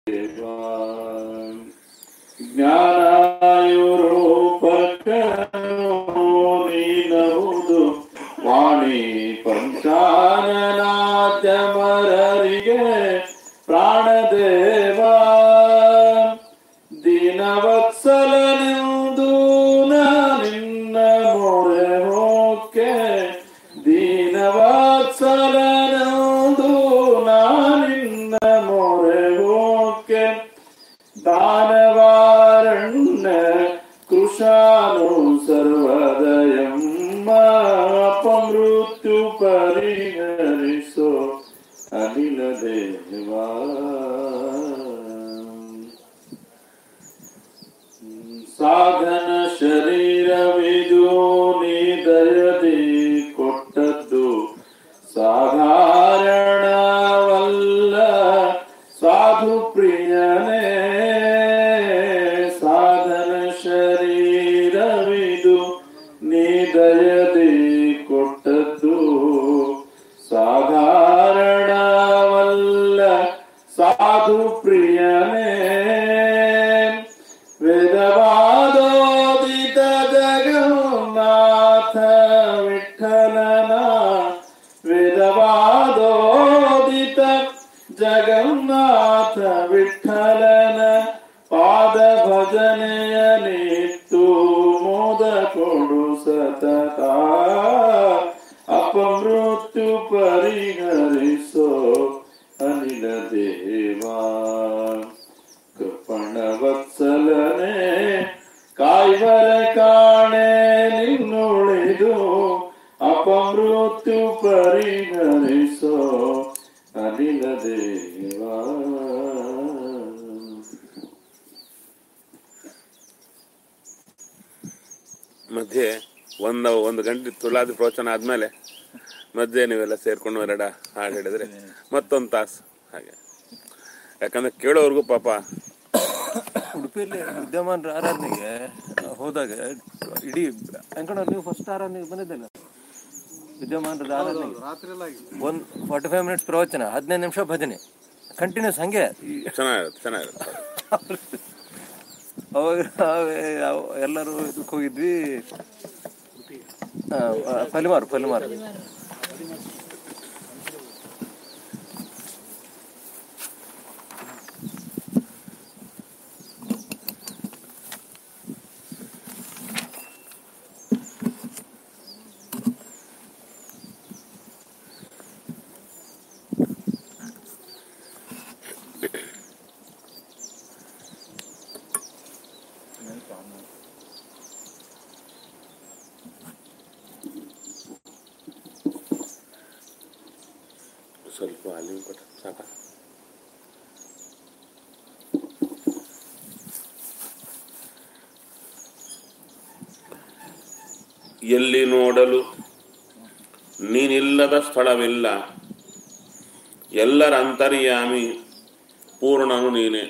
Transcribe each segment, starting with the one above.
ಜ್ಞಾನಾಯುರೂಪಕನೀನವುದು ವಾಣಿ ಪಂಚಾನನಾದ್ಯಮರರಿಗೆ ಪ್ರಾಣದೇವ ದೀನವತ್ಸಲನೆಂದು ನಿನ್ನ ಮೊರೆ ಹೋಕೆ ದೀನವತ್ಸಲನೆಂದು ನಿನ್ನ ಮೊರೆ ಹೋಕೆ ದಾನವಾರಣ್ಯ ಕೃಶಾನು ಸರ್ವದಯಂ ಅಪಮೃತ್ಯು ಪರಿಹರಿಸೋ ಅನಿಲ ದೇವಾ ಸಾಧನ ಶರೀರವಿದು ನೀ ದಯದಿ ಕೊಟ್ಟದ್ದು ಸಾಧಾರಣವಲ್ಲ ಸಾಧು ಪ್ರಿಯನೇ ಸಾಧನ ಶರೀರವಿದು ನೀ ದಯದಿ ಕೊಟ್ಟದ್ದು ಸಾಧಾರಣವಲ್ಲ ಸಾಧು ಪ್ರಿಯನೇ ವೇದವಾದೋದಿತ ಜಗನ್ನಾಥ ವಿಠಲನ ವೇದವಾದೋದಿತ ಜಗನ್ನಾಥ ವಿಠಲನ ಪಾದ ಭಜನೆಯ ನಿತ್ತು ಮೋದ ಕೊಡು ಸತತ ಅಪಮೃತ್ಯು ಪರಿಹರಿಸೋ ಅನಿಲ ದೇವಾ ಕೃಪಣ ವತ್ಸಲನೆ ಕಾಯ್ವರ ಕಾಣೆ ನಿನ್ನುಳಿದು ಅಪಮೃತ್ಯು ಪರಿಹರಿಸೋ ಅನಿಲ ದೇವಾ. ಮಧ್ಯೆ ಒಂದು ಗಂಟೆ ತುಳಾದಿ ಪ್ರವಚನ ಆದ್ಮೇಲೆ ಮಧ್ಯೆ ನೀವೆಲ್ಲ ಸೇರ್ಕೊಂಡು ಎರಡ ಹಾಡು ಹೇಳಿದ್ರೆ ಮತ್ತೊಂದು ತಾಸು ಹಾಗೆ. ಯಾಕಂದ್ರೆ ಕೇಳೋರ್ಗು ಪಾಪ. ಉಡುಪಿಯಲ್ಲಿ ವಿದ್ಯಮಾನರ ಆರಾಧನೆಗೆ ಹೋದಾಗ ಇಡೀ ಅಂಕಣ ನೀವು ಫಸ್ಟ್ ಆರಾಧನೆಗೆ ಬಂದಿದ್ದಲ್ಲ, ವಿದ್ಯಮಾನರ ಆರಾಧನೆಗೆ 45 ಮಿನಿಟ್ಸ್ ಪ್ರವಚನ, 15 ನಿಮಿಷ ಭಜನೆ, ಕಂಟಿನ್ಯೂಸ್ ಹಂಗೆ ಚೆನ್ನಾಗಿರುತ್ತೆ. ಅವಾಗ ಎಲ್ಲರೂ ಇದಕ್ಕೆ ಹೋಗಿದ್ವಿ, ಪಲಿಮಾರು ಸ್ವಲ್ಪ ಅಲ್ಲಿ ಕೊಟ್ಟ ಸಾಕ. ಎಲ್ಲಿ ನೋಡಲು ನೀನಿಲ್ಲದ ಸ್ಥಳವಿಲ್ಲ, ಎಲ್ಲರ ಅಂತರ್ಯಾಮಿ ಪೂರ್ಣನು ನೀನೆ.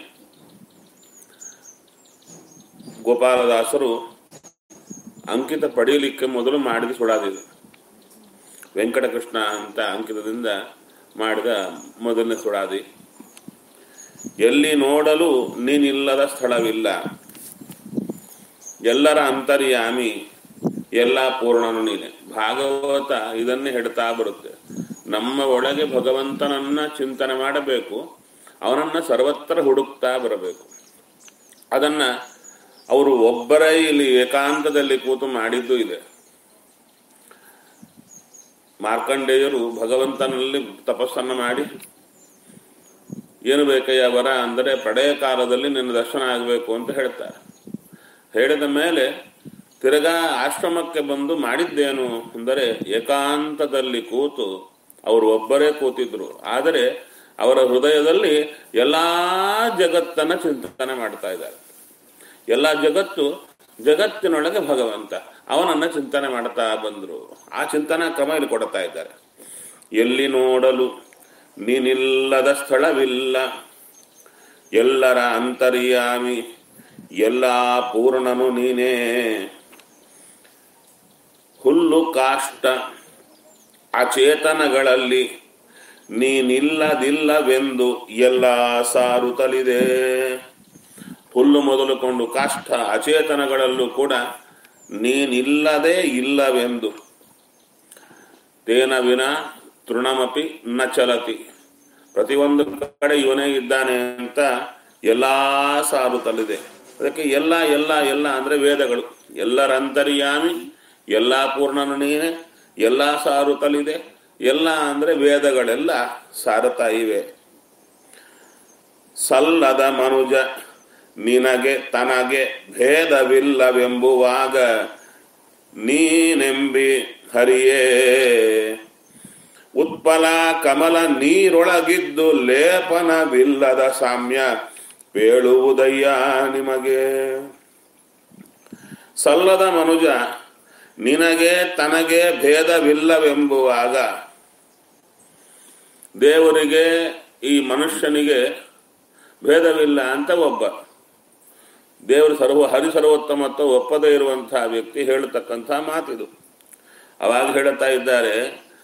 ಗೋಪಾಲದಾಸರು ಅಂಕಿತ ಪಡೆಯಲಿಕ್ಕೆ ಮೊದಲು ಮಾಡಿದ ಸುಳಾದಿದೆ. ವೆಂಕಟಕೃಷ್ಣ ಅಂತ ಅಂಕಿತದಿಂದ ಮಾಡಿದ ಮೊದಲನೇ ಸುಳಾದಿ. ಎಲ್ಲಿ ನೋಡಲು ನೀನಿಲ್ಲದ ಸ್ಥಳವಿಲ್ಲ, ಎಲ್ಲರ ಅಂತರ್ಯಾಮಿ, ಎಲ್ಲ ಪೂರ್ಣನು ನೀನೆ. ಭಾಗವತ ಇದನ್ನೇ ಹೇಳ್ತಾ ಬರುತ್ತೆ. ನಮ್ಮ ಒಳಗೆ ಭಗವಂತನನ್ನ ಚಿಂತನೆ ಮಾಡಬೇಕು, ಅವನನ್ನ ಸರ್ವತ್ರ ಹುಡುಕ್ತಾ ಬರಬೇಕು. ಅದನ್ನ ಅವರು ಒಬ್ಬರೇ ಇಲ್ಲಿ ಏಕಾಂತದಲ್ಲಿ ಕೂತು ಮಾಡಿದ್ದು ಇದೆ. ಮಾರ್ಕಂಡೇಯರು ಭಗವಂತನಲ್ಲಿ ತಪಸ್ಸನ್ನು ಮಾಡಿ, ಏನು ಬೇಕಯ್ಯ ವರ ಅಂದರೆ ಪ್ರಳಯ ಕಾಲದಲ್ಲಿ ನಿನ್ನ ದರ್ಶನ ಆಗಬೇಕು ಅಂತ ಹೇಳ್ತಾರೆ. ಹೇಳಿದ ಮೇಲೆ ತಿರ್ಗಾ ಆಶ್ರಮಕ್ಕೆ ಬಂದು ಮಾಡಿದ್ದೇನು ಅಂದರೆ ಏಕಾಂತದಲ್ಲಿ ಕೂತು ಅವರು ಒಬ್ಬರೇ ಕೂತಿದ್ರು. ಆದರೆ ಅವರ ಹೃದಯದಲ್ಲಿ ಎಲ್ಲಾ ಜಗತ್ತನ್ನ ಚಿಂತನೆ ಮಾಡ್ತಾ ಇದ್ದಾರೆ. ಎಲ್ಲ ಜಗತ್ತಿನೊಳಗೆ ಭಗವಂತ, ಅವನನ್ನ ಚಿಂತನೆ ಮಾಡ್ತಾ ಬಂದ್ರು. ಆ ಚಿಂತನಾ ಕ್ರಮ ಇಲ್ಲಿ ಕೊಡ್ತಾ ಇದ್ದಾರೆ. ಎಲ್ಲಿ ನೋಡಲು ನೀನಿಲ್ಲದ ಸ್ಥಳವಿಲ್ಲ, ಎಲ್ಲರ ಅಂತರ್ಯಾಮಿ, ಎಲ್ಲ ಪೂರ್ಣನು ನೀನೇ. ಹುಲ್ಲು ಕಾಷ್ಟ ಅಚೇತನಗಳಲ್ಲಿ ನೀನಿಲ್ಲದಿಲ್ಲವೆಂದು ಎಲ್ಲ ಸಾರುತ್ತಲಿದೆ. ಹುಲ್ಲು ಮೊದಲುಕೊಂಡು ಕಾಷ್ಠ ಅಚೇತನಗಳಲ್ಲೂ ಕೂಡ ನೀನಿಲ್ಲದೇ ಇಲ್ಲವೆಂದು. ತೇನ ವಿನ ತೃಣಮಪಿ ನ ಚಲತಿ. ಪ್ರತಿಯೊಂದು ಕಡೆ ಇವನೇ ಇದ್ದಾನೆ ಅಂತ ಎಲ್ಲ ಸಾರುತ್ತಲಿದೆ. ಅದಕ್ಕೆ ಎಲ್ಲ ಎಲ್ಲ ಎಲ್ಲ ಅಂದರೆ ವೇದಗಳು. ಎಲ್ಲರಂತರ್ಯಾಮಿ, ಎಲ್ಲ ಪೂರ್ಣನು ನೀನೆ, ಎಲ್ಲ ಸಾರುತ್ತಲಿದೆ. ಎಲ್ಲ ಅಂದರೆ ವೇದಗಳೆಲ್ಲ ಸಾರುತ್ತಾ ಇವೆ. ಸಲ್ಲದ ಮನುಜ ನಿನಗೆ ತನಗೆ ಭೇದವಿಲ್ಲವೆಂಬುವಾಗ ನೀನೆಂಬಿ ಹರಿಯೇ. ಉತ್ಪಲ ಕಮಲ ನೀರೊಳಗಿದ್ದು ಲೇಪನವಿಲ್ಲದ ಸಾಮ್ಯ ಪೇಳುವುದಯ್ಯ ನಿಮಗೆ. ಸಲ್ಲದ ಮನುಜ ನಿನಗೆ ತನಗೆ ಭೇದವಿಲ್ಲವೆಂಬುವಾಗ, ದೇವರಿಗೆ ಈ ಮನುಷ್ಯನಿಗೆ ಭೇದವಿಲ್ಲ ಅಂತ ಒಬ್ಬ, ದೇವರು ಹರಿಸರ್ವೋತ್ತಮತ್ವ ಒಪ್ಪದೇ ಇರುವಂತಹ ವ್ಯಕ್ತಿ ಹೇಳತಕ್ಕಂಥ ಮಾತಿದು. ಅವಾಗ ಹೇಳುತ್ತಾ ಇದ್ದಾರೆ,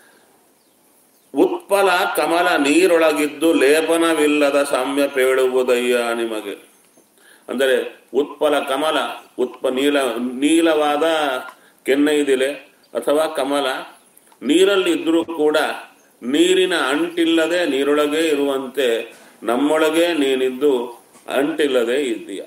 ಉತ್ಪಲ ಕಮಲ ನೀರೊಳಗಿದ್ದು ಲೇಪನವಿಲ್ಲದ ಸಾಮ್ಯ ಪೇಳುವುದಯ್ಯ ನಿಮಗೆ. ಅಂದರೆ ಉತ್ಪಲ ಕಮಲ, ನೀಲವಾದ ಕೆನ್ನೈದಿಲೆ ಅಥವಾ ಕಮಲ ನೀರಲ್ಲಿ ಇದ್ರೂ ಕೂಡ ನೀರಿನ ಅಂಟಿಲ್ಲದೆ ನೀರೊಳಗೆ ಇರುವಂತೆ ನಮ್ಮೊಳಗೆ ನೀನಿದ್ದು ಅಂಟಿಲ್ಲದೆ ಇದ್ದೀಯ.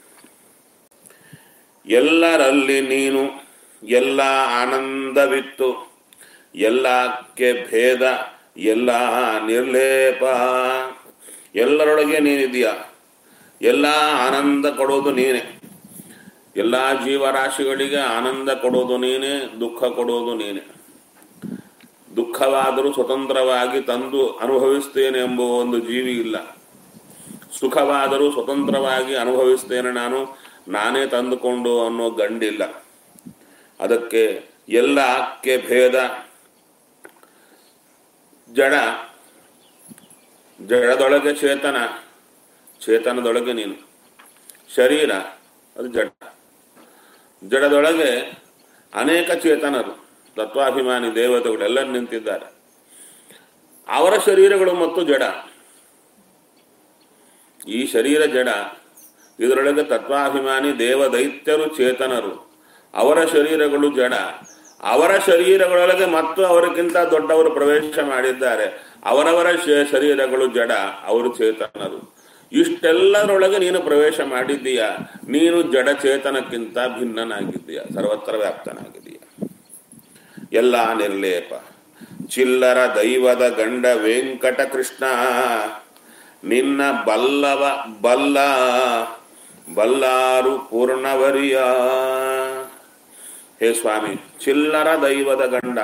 ಎಲ್ಲರಲ್ಲಿ ನೀನು ಎಲ್ಲ ಆನಂದವಿತ್ತು, ಎಲ್ಲಕ್ಕೆ ಭೇದ ಎಲ್ಲ ನಿರ್ಲೇಪ. ಎಲ್ಲರೊಳಗೆ ನೀನಿದೆಯಾ, ಎಲ್ಲ ಆನಂದ ಕೊಡೋದು ನೀನೆ. ಎಲ್ಲ ಜೀವರಾಶಿಗಳಿಗೆ ಆನಂದ ಕೊಡೋದು ನೀನೆ, ದುಃಖ ಕೊಡೋದು ನೀನೆ. ದುಃಖವಾದರೂ ಸ್ವತಂತ್ರವಾಗಿ ತಂದು ಅನುಭವಿಸ್ತೇನೆ ಎಂಬ ಒಂದು ಜೀವಿ ಇಲ್ಲ. ಸುಖವಾದರೂ ಸ್ವತಂತ್ರವಾಗಿ ಅನುಭವಿಸ್ತೇನೆ ನಾನೇ ತಂದುಕೊಂಡು ಅನ್ನೋ ಗಂಡಿಲ್ಲ. ಅದಕ್ಕೆ ಎಲ್ಲಕ್ಕೆ ಭೇದ. ಜಡದೊಳಗೆ ಚೇತನ, ಚೇತನದೊಳಗೆ ನೀನು. ಶರೀರ ಅದು ಜಡ, ಜಡದೊಳಗೆ ಅನೇಕ ಚೇತನರು, ತತ್ವಾಭಿಮಾನಿ ದೇವತೆಗಳೆಲ್ಲರೂ ನಿಂತಿದ್ದಾರೆ. ಅವರ ಶರೀರಗಳು ಮತ್ತು ಜಡ. ಈ ಶರೀರ ಜಡ, ಇದರೊಳಗೆ ತತ್ವಾಭಿಮಾನಿ ದೇವದೈತ್ಯರು ಚೇತನರು, ಅವರ ಶರೀರಗಳು ಜಡ. ಅವರ ಶರೀರಗಳೊಳಗೆ ಮತ್ತು ಅವರಿಗಿಂತ ದೊಡ್ಡವರು ಪ್ರವೇಶ ಮಾಡಿದ್ದಾರೆ. ಅವರವರ ಶರೀರಗಳು ಜಡ, ಅವರು ಚೇತನರು. ಇಷ್ಟೆಲ್ಲರೊಳಗೆ ನೀನು ಪ್ರವೇಶ ಮಾಡಿದ್ದೀಯ. ನೀನು ಜಡ ಚೇತನಕ್ಕಿಂತ ಭಿನ್ನನಾಗಿದ್ದೀಯ, ಸರ್ವತ್ರ ವ್ಯಾಪ್ತನಾಗಿದ್ದೀಯ. ಎಲ್ಲ ನಿರ್ಲೇಪ. ಚಿಲ್ಲರ ದೈವದ ಗಂಡ ವೆಂಕಟ ಕೃಷ್ಣ ನಿನ್ನ ಬಲ್ಲವ ಬಲ್ಲಾರು ಪೂರ್ಣವರಿಯ. ಹೇ ಸ್ವಾಮಿ, ಚಿಲ್ಲರ ದೈವದ ಗಂಡ.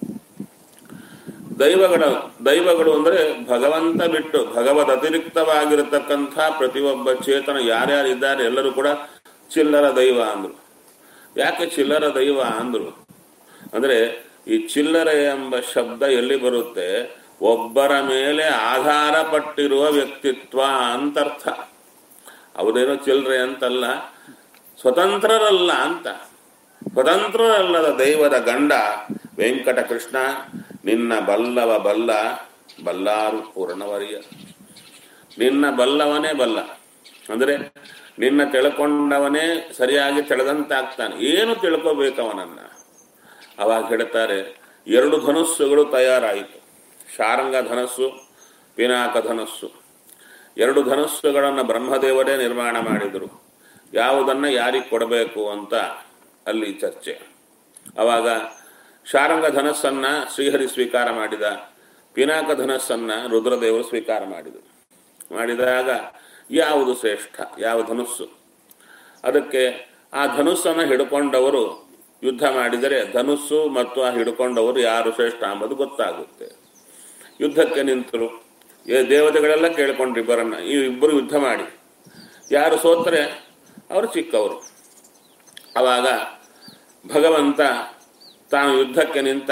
ದೈವಗಳು ಅಂದರೆ ಭಗವಂತ ಬಿಟ್ಟು ಭಗವದ್ ಅತಿರಿಕ್ತವಾಗಿರತಕ್ಕಂಥ ಪ್ರತಿಯೊಬ್ಬ ಚೇತನ ಯಾರ್ಯಾರಿದ್ದಾರೆ ಎಲ್ಲರೂ ಕೂಡ ಚಿಲ್ಲರ ದೈವ ಅಂದ್ರು. ಯಾಕೆ ಚಿಲ್ಲರ ದೈವ ಅಂದ್ರು ಅಂದರೆ, ಈ ಚಿಲ್ಲರೆ ಎಂಬ ಶಬ್ದ ಎಲ್ಲಿ ಬರುತ್ತೆ? ಒಬ್ಬರ ಮೇಲೆ ಆಧಾರ ಪಟ್ಟಿರುವ ವ್ಯಕ್ತಿತ್ವ ಅಂತರ್ಥ. ಅವರೇನೋ ಚಿಲ್ಲರೆ ಅಂತಲ್ಲ, ಸ್ವತಂತ್ರರಲ್ಲ ಅಂತ. ಸ್ವತಂತ್ರರಲ್ಲದ ದೈವದ ಗಂಡ ವೆಂಕಟ ಕೃಷ್ಣ ನಿನ್ನ ಬಲ್ಲವ ಬಲ್ಲಾರು ಪೂರ್ಣವರಿಯ. ನಿನ್ನ ಬಲ್ಲವನೇ ಬಲ್ಲ ಅಂದರೆ ನಿನ್ನ ತಿಳ್ಕೊಂಡವನೇ ಸರಿಯಾಗಿ ತಿಳಿದಂತಾಗ್ತಾನೆ. ಏನು ತಿಳ್ಕೋಬೇಕವನನ್ನ? ಅವಾಗ ಹೇಳ್ತಾರೆ, 2 ಧನುಸ್ಸುಗಳು ತಯಾರಾಯಿತು. ಶಾರಂಗ ಧನಸ್ಸು, ಪಿನಾಕ ಧನಸ್ಸು. 2 ಧನಸ್ಸುಗಳನ್ನು ಬ್ರಹ್ಮದೇವರೇ ನಿರ್ಮಾಣ ಮಾಡಿದರು. ಯಾವುದನ್ನು ಯಾರಿಗೆ ಕೊಡಬೇಕು ಅಂತ ಅಲ್ಲಿ ಚರ್ಚೆ. ಆವಾಗ ಶಾರಂಗ ಧನಸ್ಸನ್ನು ಶ್ರೀಹರಿ ಸ್ವೀಕಾರ ಮಾಡಿದ, ಪಿನಾಕ ಧನಸ್ಸನ್ನು ರುದ್ರದೇವರು ಸ್ವೀಕಾರ ಮಾಡಿದಾಗ ಯಾವುದು ಶ್ರೇಷ್ಠ, ಯಾವ ಧನುಸ್ಸು? ಅದಕ್ಕೆ ಆ ಧನುಸ್ಸನ್ನು ಹಿಡ್ಕೊಂಡವರು ಯುದ್ಧ ಮಾಡಿದರೆ ಧನುಸ್ಸು ಮತ್ತು ಆ ಹಿಡ್ಕೊಂಡವರು ಯಾರು ಶ್ರೇಷ್ಠ ಎಂಬುದು ಗೊತ್ತಾಗುತ್ತೆ. ಯುದ್ಧಕ್ಕೆ ನಿಂತರು. ದೇವತೆಗಳೆಲ್ಲ ಕೇಳ್ಕೊಂಡ್ರು ಇಬ್ಬರನ್ನ, ಈ ಇಬ್ಬರು ಯುದ್ಧ ಮಾಡಿ ಯಾರು ಸೋತ್ರೆ ಅವರು ಚಿಕ್ಕವರು. ಆವಾಗ ಭಗವಂತ ತಾನು ಯುದ್ಧಕ್ಕೆ ನಿಂತ.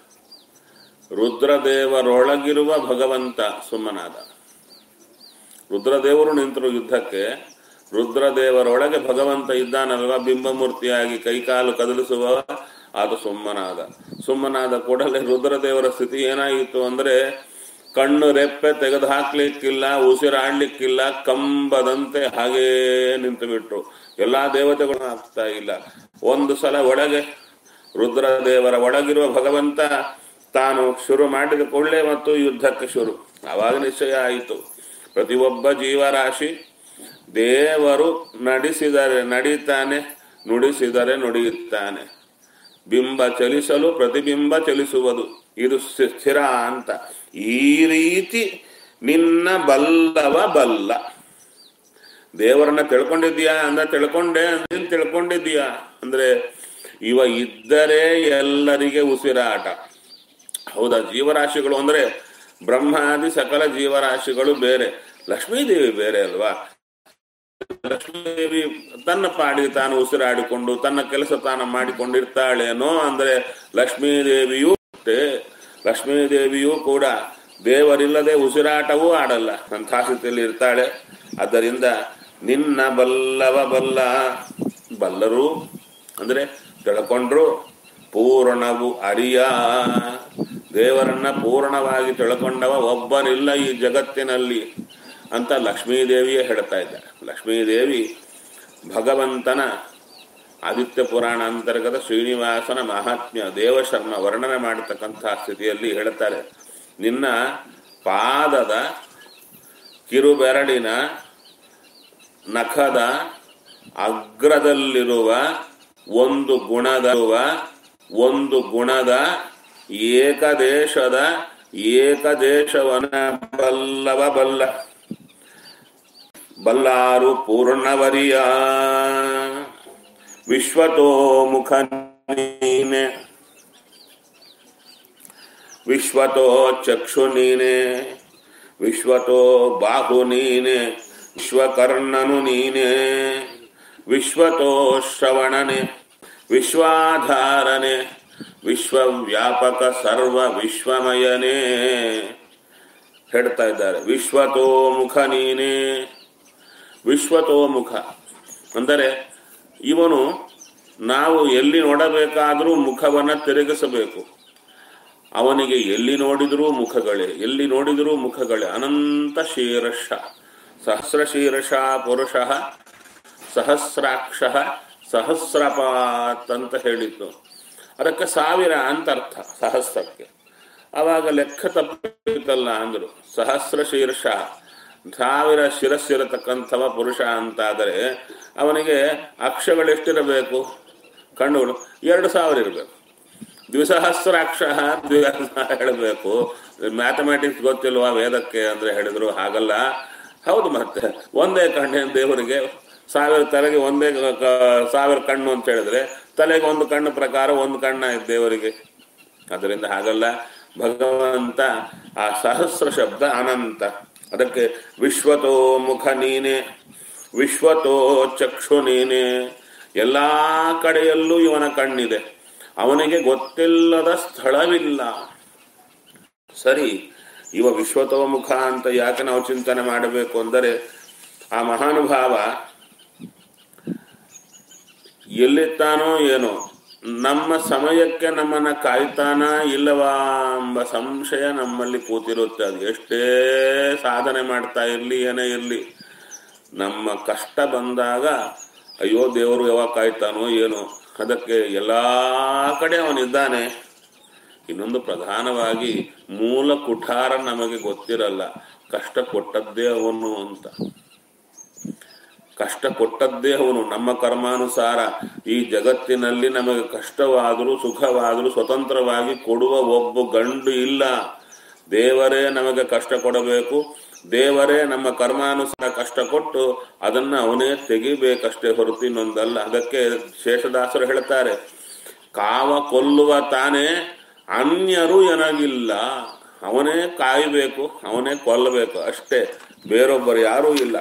ರುದ್ರದೇವರೊಳಗಿರುವ ಭಗವಂತ ಸುಮ್ಮನಾದ. ರುದ್ರದೇವರು ನಿಂತರು ಯುದ್ಧಕ್ಕೆ. ರುದ್ರದೇವರೊಳಗೆ ಭಗವಂತ ಇದ್ದಾನಲ್ವ, ಬಿಂಬಮೂರ್ತಿಯಾಗಿ ಕೈಕಾಲು ಕದಲಿಸುವ, ಅದು ಸುಮ್ಮನಾದ ಕೂಡಲೇ ರುದ್ರದೇವರ ಸ್ಥಿತಿ ಏನಾಯಿತು ಅಂದರೆ, ಕಣ್ಣು ರೆಪ್ಪೆ ತೆಗೆದು ಹಾಕ್ಲಿಕ್ಕಿಲ್ಲ, ಉಸಿರಾಡ್ಲಿಕ್ಕಿಲ್ಲ, ಕಂಬದಂತೆ ಹಾಗೇ ನಿಂತು ಬಿಟ್ರು. ಎಲ್ಲಾ ದೇವತೆಗಳು ಆಗ್ತಾ ಇಲ್ಲ. ಒಂದು ಸಲ ಒಳಗೆ ರುದ್ರದೇವರ ಒಳಗಿರುವ ಭಗವಂತ ತಾನು ಶುರು ಮಾಡಿದ ಕೊಳ್ಳೆ ಮತ್ತು ಯುದ್ಧಕ್ಕೆ ಶುರು. ಆವಾಗ ನಿಶ್ಚಯ ಆಯಿತು, ಪ್ರತಿಯೊಬ್ಬ ಜೀವರಾಶಿ ದೇವರು ನಡೆಸಿದರೆ ನಡೀತಾನೆ, ನುಡಿಸಿದರೆ ನುಡಿಯುತ್ತಾನೆ. ಬಿಂಬ ಚಲಿಸಲು ಪ್ರತಿಬಿಂಬ ಚಲಿಸುವುದು, ಇದು ಸ್ಥಿರ ಅಂತ. ಈ ರೀತಿ ನಿನ್ನ ಬಲ್ಲವ ಬಲ್ಲ. ದೇವರನ್ನ ತಿಳ್ಕೊಂಡಿದ್ಯಾ ಅಂದ್ರೆ ತಿಳ್ಕೊಂಡೆ, ಅಂದ್ರೆ ತಿಳ್ಕೊಂಡಿದ್ಯಾ ಅಂದ್ರೆ ಇವ ಇದ್ದರೆ ಎಲ್ಲರಿಗೆ ಉಸಿರಾಟ. ಹೌದಾ? ಜೀವರಾಶಿಗಳು ಅಂದ್ರೆ ಬ್ರಹ್ಮಾದಿ ಸಕಲ ಜೀವರಾಶಿಗಳು ಬೇರೆ, ಲಕ್ಷ್ಮೀದೇವಿ ಬೇರೆ ಅಲ್ವಾ? ಲಕ್ಷ್ಮೀದೇವಿ ತನ್ನ ಪಾಡಿಗೆ ತಾನು ಉಸಿರಾಡಿಕೊಂಡು ತನ್ನ ಕೆಲಸ ತಾನು ಮಾಡಿಕೊಂಡಿರ್ತಾಳೇನೋ ಅಂದ್ರೆ ಲಕ್ಷ್ಮೀದೇವಿಯೂ ಕೂಡ ದೇವರಿಲ್ಲದೆ ಉಸಿರಾಟವೂ ಆಡಲ್ಲ, ಅಂಥ ಸ್ಥಿತಿಯಲ್ಲಿ ಇರ್ತಾಳೆ. ಆದ್ದರಿಂದ ನಿನ್ನ ಬಲ್ಲವ ಬಲ್ಲ, ಬಲ್ಲರು ಅಂದ್ರೆ ತಿಳ್ಕೊಂಡ್ರು, ಪೂರ್ಣವು ಅರಿಯ, ದೇವರನ್ನ ಪೂರ್ಣವಾಗಿ ತಿಳ್ಕೊಂಡವ ಒಬ್ಬನಿಲ್ಲ ಈ ಜಗತ್ತಿನಲ್ಲಿ ಅಂತ ಲಕ್ಷ್ಮೀದೇವಿಯೇ ಹೇಳ್ತಾ ಇದ್ದಾರೆ. ಲಕ್ಷ್ಮೀದೇವಿ ಭಗವಂತನ ಆದಿತ್ಯ ಪುರಾಣ ಅಂತರ್ಗತ ಶ್ರೀನಿವಾಸನ ಮಹಾತ್ಮ್ಯ ದೇವಶರ್ಮ ವರ್ಣನೆ ಮಾಡತಕ್ಕಂತಹ ಸ್ಥಿತಿಯಲ್ಲಿ ಹೇಳ್ತಾರೆ, ನಿನ್ನ ಪಾದದ ಕಿರುಬೆರಳಿನ ನಖದ ಅಗ್ರದಲ್ಲಿರುವ ಒಂದು ಗುಣದ ಏಕದೇಶವನ ಬಲ್ಲವ ಬಲ್ಲ, ಬಲ್ಲಾರು ಪೂರ್ಣವರಿಯ. ವಿಶ್ವತೋಮುಖ ನೀನೆ, ವಿಶ್ವತೋ ಚಕ್ಷು ನೀನೆ, ವಿಶ್ವತೋ ಬಾಹು ನೀನೆ, ವಿಶ್ವಕರ್ಣನು ನೀನೆ, ವಿಶ್ವತೋ ಶ್ರವಣನೆ, ವಿಶ್ವಾಧಾರನೆ, ವಿಶ್ವವ್ಯಾಪಕ ಸರ್ವ ವಿಶ್ವಮಯನೇ ಹೇಳ್ತಾ ಇದ್ದಾರೆ. ವಿಶ್ವತೋಮುಖ ನೀನೇ. ವಿಶ್ವತೋಮುಖ ಅಂದರೆ ಇವನು ನಾವು ಎಲ್ಲಿ ನೋಡಬೇಕಾದರೂ ಮುಖವನ್ನು ತಿರುಗಿಸಬೇಕು. ಅವನಿಗೆ ಎಲ್ಲಿ ನೋಡಿದರೂ ಮುಖಗಳೇ, ಅನಂತ ಶೀರ್ಷ, ಸಹಸ್ರ ಶೀರ್ಷ ಪುರುಷ, ಸಹಸ್ರಾಕ್ಷ, ಸಹಸ್ರಪಾತ್ ಅಂತ ಹೇಳಿತ್ತು. ಅದಕ್ಕೆ 1000 ಅಂತ ಅರ್ಥ ಸಹಸ್ರಕ್ಕೆ. ಆವಾಗ ಲೆಕ್ಕ ತಪ್ಪಿತಲ್ಲ ಅಂದ್ರು. ಸಹಸ್ರ ಶೀರ್ಷ 1000 ಶಿರಸ್ಸಿರತಕ್ಕಂಥವ ಪುರುಷ ಅಂತಾದರೆ ಅವನಿಗೆ ಅಕ್ಷಗಳೆಷ್ಟಿರಬೇಕು? ಕಣ್ಣುಗಳು 2000 ಇರಬೇಕು. ದ್ವಿಸಹಸ್ರಾಕ್ಷ ಹೇಳಬೇಕು. ಮ್ಯಾಥಮೆಟಿಕ್ಸ್ ಗೊತ್ತಿಲ್ವಾ ವೇದಕ್ಕೆ ಅಂದ್ರೆ ಹೇಳಿದ್ರು. ಹಾಗಲ್ಲ. ಹೌದು, ಮತ್ತೆ ಒಂದೇ ಕಣ್ಣಿನ ದೇವರಿಗೆ 1000 ತಲೆಗೆ ಒಂದೇ 1000 ಕಣ್ಣು ಅಂತ ಹೇಳಿದ್ರೆ ತಲೆಗೆ ಒಂದು ಕಣ್ಣು ಪ್ರಕಾರ ಒಂದು ಕಣ್ಣ ದೇವರಿಗೆ. ಅದರಿಂದ ಹಾಗಲ್ಲ. ಭಗವಂತ ಆ ಸಹಸ್ರ ಶಬ್ದ ಅನಂತ. ಅದಕ್ಕೆ ವಿಶ್ವತೋ ಮುಖ ನೀನೆ, ವಿಶ್ವತೋ ಚಕ್ಷು ನೀನೆ. ಎಲ್ಲಾ ಕಡೆಯಲ್ಲೂ ಇವನ ಕಣ್ಣಿದೆ, ಅವನಿಗೆ ಗೊತ್ತಿಲ್ಲದ ಸ್ಥಳವಿಲ್ಲ. ಸರಿ, ಇವ ವಿಶ್ವತೋ ಮುಖ ಅಂತ ಯಾಕೆ ನಾವು ಚಿಂತನೆ ಮಾಡಬೇಕು ಅಂದರೆ, ಆ ಮಹಾನುಭಾವ ಎಲ್ಲಿತ್ತಾನೋ ಏನೋ, ನಮ್ಮ ಸಮಯಕ್ಕೆ ನಮ್ಮನ್ನ ಕಾಯ್ತಾನ ಇಲ್ಲವಾ ಎಂಬ ಸಂಶಯ ನಮ್ಮಲ್ಲಿ ಕೂತಿರುತ್ತೆ. ಅದು ಎಷ್ಟೇ ಸಾಧನೆ ಮಾಡ್ತಾ ಇರಲಿ, ಏನೇ ಇರಲಿ, ನಮ್ಮ ಕಷ್ಟ ಬಂದಾಗ ಅಯ್ಯೋ ದೇವರು ಯಾವಾಗ ಕಾಯ್ತಾನೋ ಏನೋ. ಅದಕ್ಕೆ ಎಲ್ಲಾ ಕಡೆ ಅವನಿದ್ದಾನೆ. ಇನ್ನೊಂದು ಪ್ರಧಾನವಾಗಿ ಮೂಲ ಕುಠಾರ ನಮಗೆ ಗೊತ್ತಿರಲ್ಲ. ಕಷ್ಟ ಕೊಟ್ಟದ್ದೇ ಅವನು ಅಂತ. ಕಷ್ಟ ಕೊಟ್ಟದ್ದೇ ಅವನು. ನಮ್ಮ ಕರ್ಮಾನುಸಾರ ಈ ಜಗತ್ತಿನಲ್ಲಿ ನಮಗೆ ಕಷ್ಟವಾದರೂ ಸುಖವಾದರೂ ಸ್ವತಂತ್ರವಾಗಿ ಕೊಡುವ ಒಬ್ಬ ಗಂಡು ಇಲ್ಲ. ದೇವರೇ ನಮಗೆ ಕಷ್ಟ ಕೊಡಬೇಕು. ದೇವರೇ ನಮ್ಮ ಕರ್ಮಾನುಸಾರ ಕಷ್ಟ ಕೊಟ್ಟು ಅದನ್ನ ಅವನೇ ತೆಗಿಬೇಕಷ್ಟೇ ಹೊರತು ಇನ್ನೊಂದಲ್ಲ. ಅದಕ್ಕೆ ಶೇಷದಾಸರು ಹೇಳ್ತಾರೆ, ಕಾವ ಕೊಲ್ಲುವ ತಾನೇ ಅನ್ಯರು ಎನಗಿಲ್ಲ. ಅವನೇ ಕಾಯಬೇಕು, ಅವನೇ ಕೊಲ್ಲಬೇಕು ಅಷ್ಟೇ, ಬೇರೊಬ್ಬರು ಯಾರೂ ಇಲ್ಲ.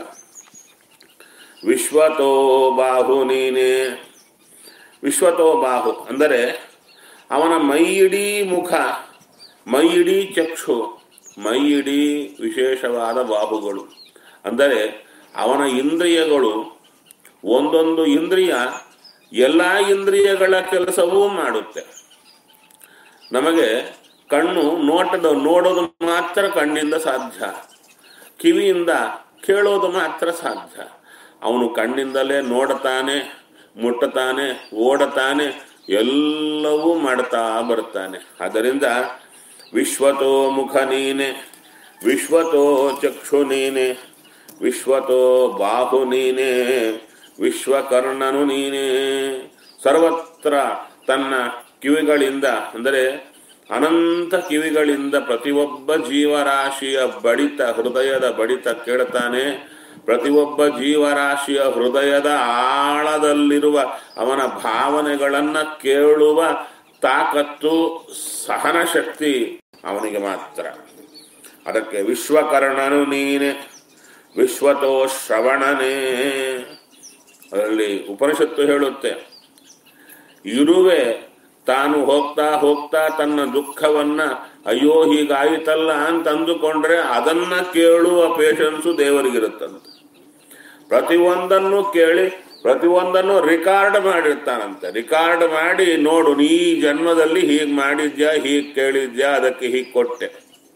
ವಿಶ್ವತೋ ಬಾಹು ನೀನೇ. ವಿಶ್ವತೋ ಬಾಹು ಅಂದರೆ ಅವನ ಮೈಯಿಡೀ ಮುಖ, ಮೈಯಿಡೀ ಚಕ್ಷು, ಮೈಯಿಡೀ ವಿಶೇಷವಾದ ಬಾಹುಗಳು. ಅಂದರೆ ಅವನ ಇಂದ್ರಿಯಗಳು, ಒಂದೊಂದು ಇಂದ್ರಿಯ ಎಲ್ಲ ಇಂದ್ರಿಯಗಳ ಕೆಲಸವೂ ಮಾಡುತ್ತೆ. ನಮಗೆ ಕಣ್ಣು ನೋಡೋದು ಮಾತ್ರ ಕಣ್ಣಿಂದ ಸಾಧ್ಯ, ಕಿವಿಯಿಂದ ಕೇಳೋದು ಮಾತ್ರ ಸಾಧ್ಯ. ಅವನು ಕಣ್ಣಿಂದಲೇ ನೋಡ್ತಾನೆ, ಮುಟ್ಟತಾನೆ, ಓಡತಾನೆ, ಎಲ್ಲವೂ ಮಾಡ್ತಾ ಬರ್ತಾನೆ. ಆದ್ದರಿಂದ ವಿಶ್ವತೋ ಮುಖ ನೀನೆ, ವಿಶ್ವತೋ ಚಕ್ಷು ನೀನೆ, ವಿಶ್ವತೋ ಬಾಹು ನೀನೆ, ವಿಶ್ವಕರ್ಣನು ನೀನೆ. ಸರ್ವತ್ರ ತನ್ನ ಕಿವಿಗಳಿಂದ, ಅಂದರೆ ಅನಂತ ಕಿವಿಗಳಿಂದ ಪ್ರತಿಯೊಬ್ಬ ಜೀವರಾಶಿಯ ಬಡಿತ, ಹೃದಯದ ಬಡಿತ ಕೇಳ್ತಾನೆ. ಪ್ರತಿಯೊಬ್ಬ ಜೀವರಾಶಿಯ ಹೃದಯದ ಆಳದಲ್ಲಿರುವ ಅವನ ಭಾವನೆಗಳನ್ನು ಕೇಳುವ ತಾಕತ್ತು, ಸಹನ ಶಕ್ತಿ ಅವನಿಗೆ ಮಾತ್ರ. ಅದಕ್ಕೆ ವಿಶ್ವಕರ್ಣನು ನೀನೆ, ವಿಶ್ವತೋ ಶ್ರವಣನೇ. ಅದರಲ್ಲಿ ಉಪನಿಷತ್ತು ಹೇಳುತ್ತೆ, ಇರುವೆ ತಾನು ಹೋಗ್ತಾ ಹೋಗ್ತಾ ತನ್ನ ದುಃಖವನ್ನ ಅಯ್ಯೋ ಹೀಗಾಯಿತಲ್ಲ ಅಂತ ಅಂದುಕೊಂಡ್ರೆ ಅದನ್ನ ಕೇಳುವ ಪೇಷನ್ಸು ದೇವರಿಗಿರುತ್ತಂತೆ. ಪ್ರತಿಯೊಂದನ್ನು ಕೇಳಿ ಪ್ರತಿಯೊಂದನ್ನು ರಿಕಾರ್ಡ್ ಮಾಡಿರ್ತಾನಂತೆ. ರಿಕಾರ್ಡ್ ಮಾಡಿ ನೋಡು, ನೀ ಜನ್ಮದಲ್ಲಿ ಹೀಗೆ ಮಾಡಿದ್ಯಾ, ಹೀಗೆ ಕೇಳಿದ್ಯಾ, ಅದಕ್ಕೆ ಹೀಗೆ ಕೊಟ್ಟೆ.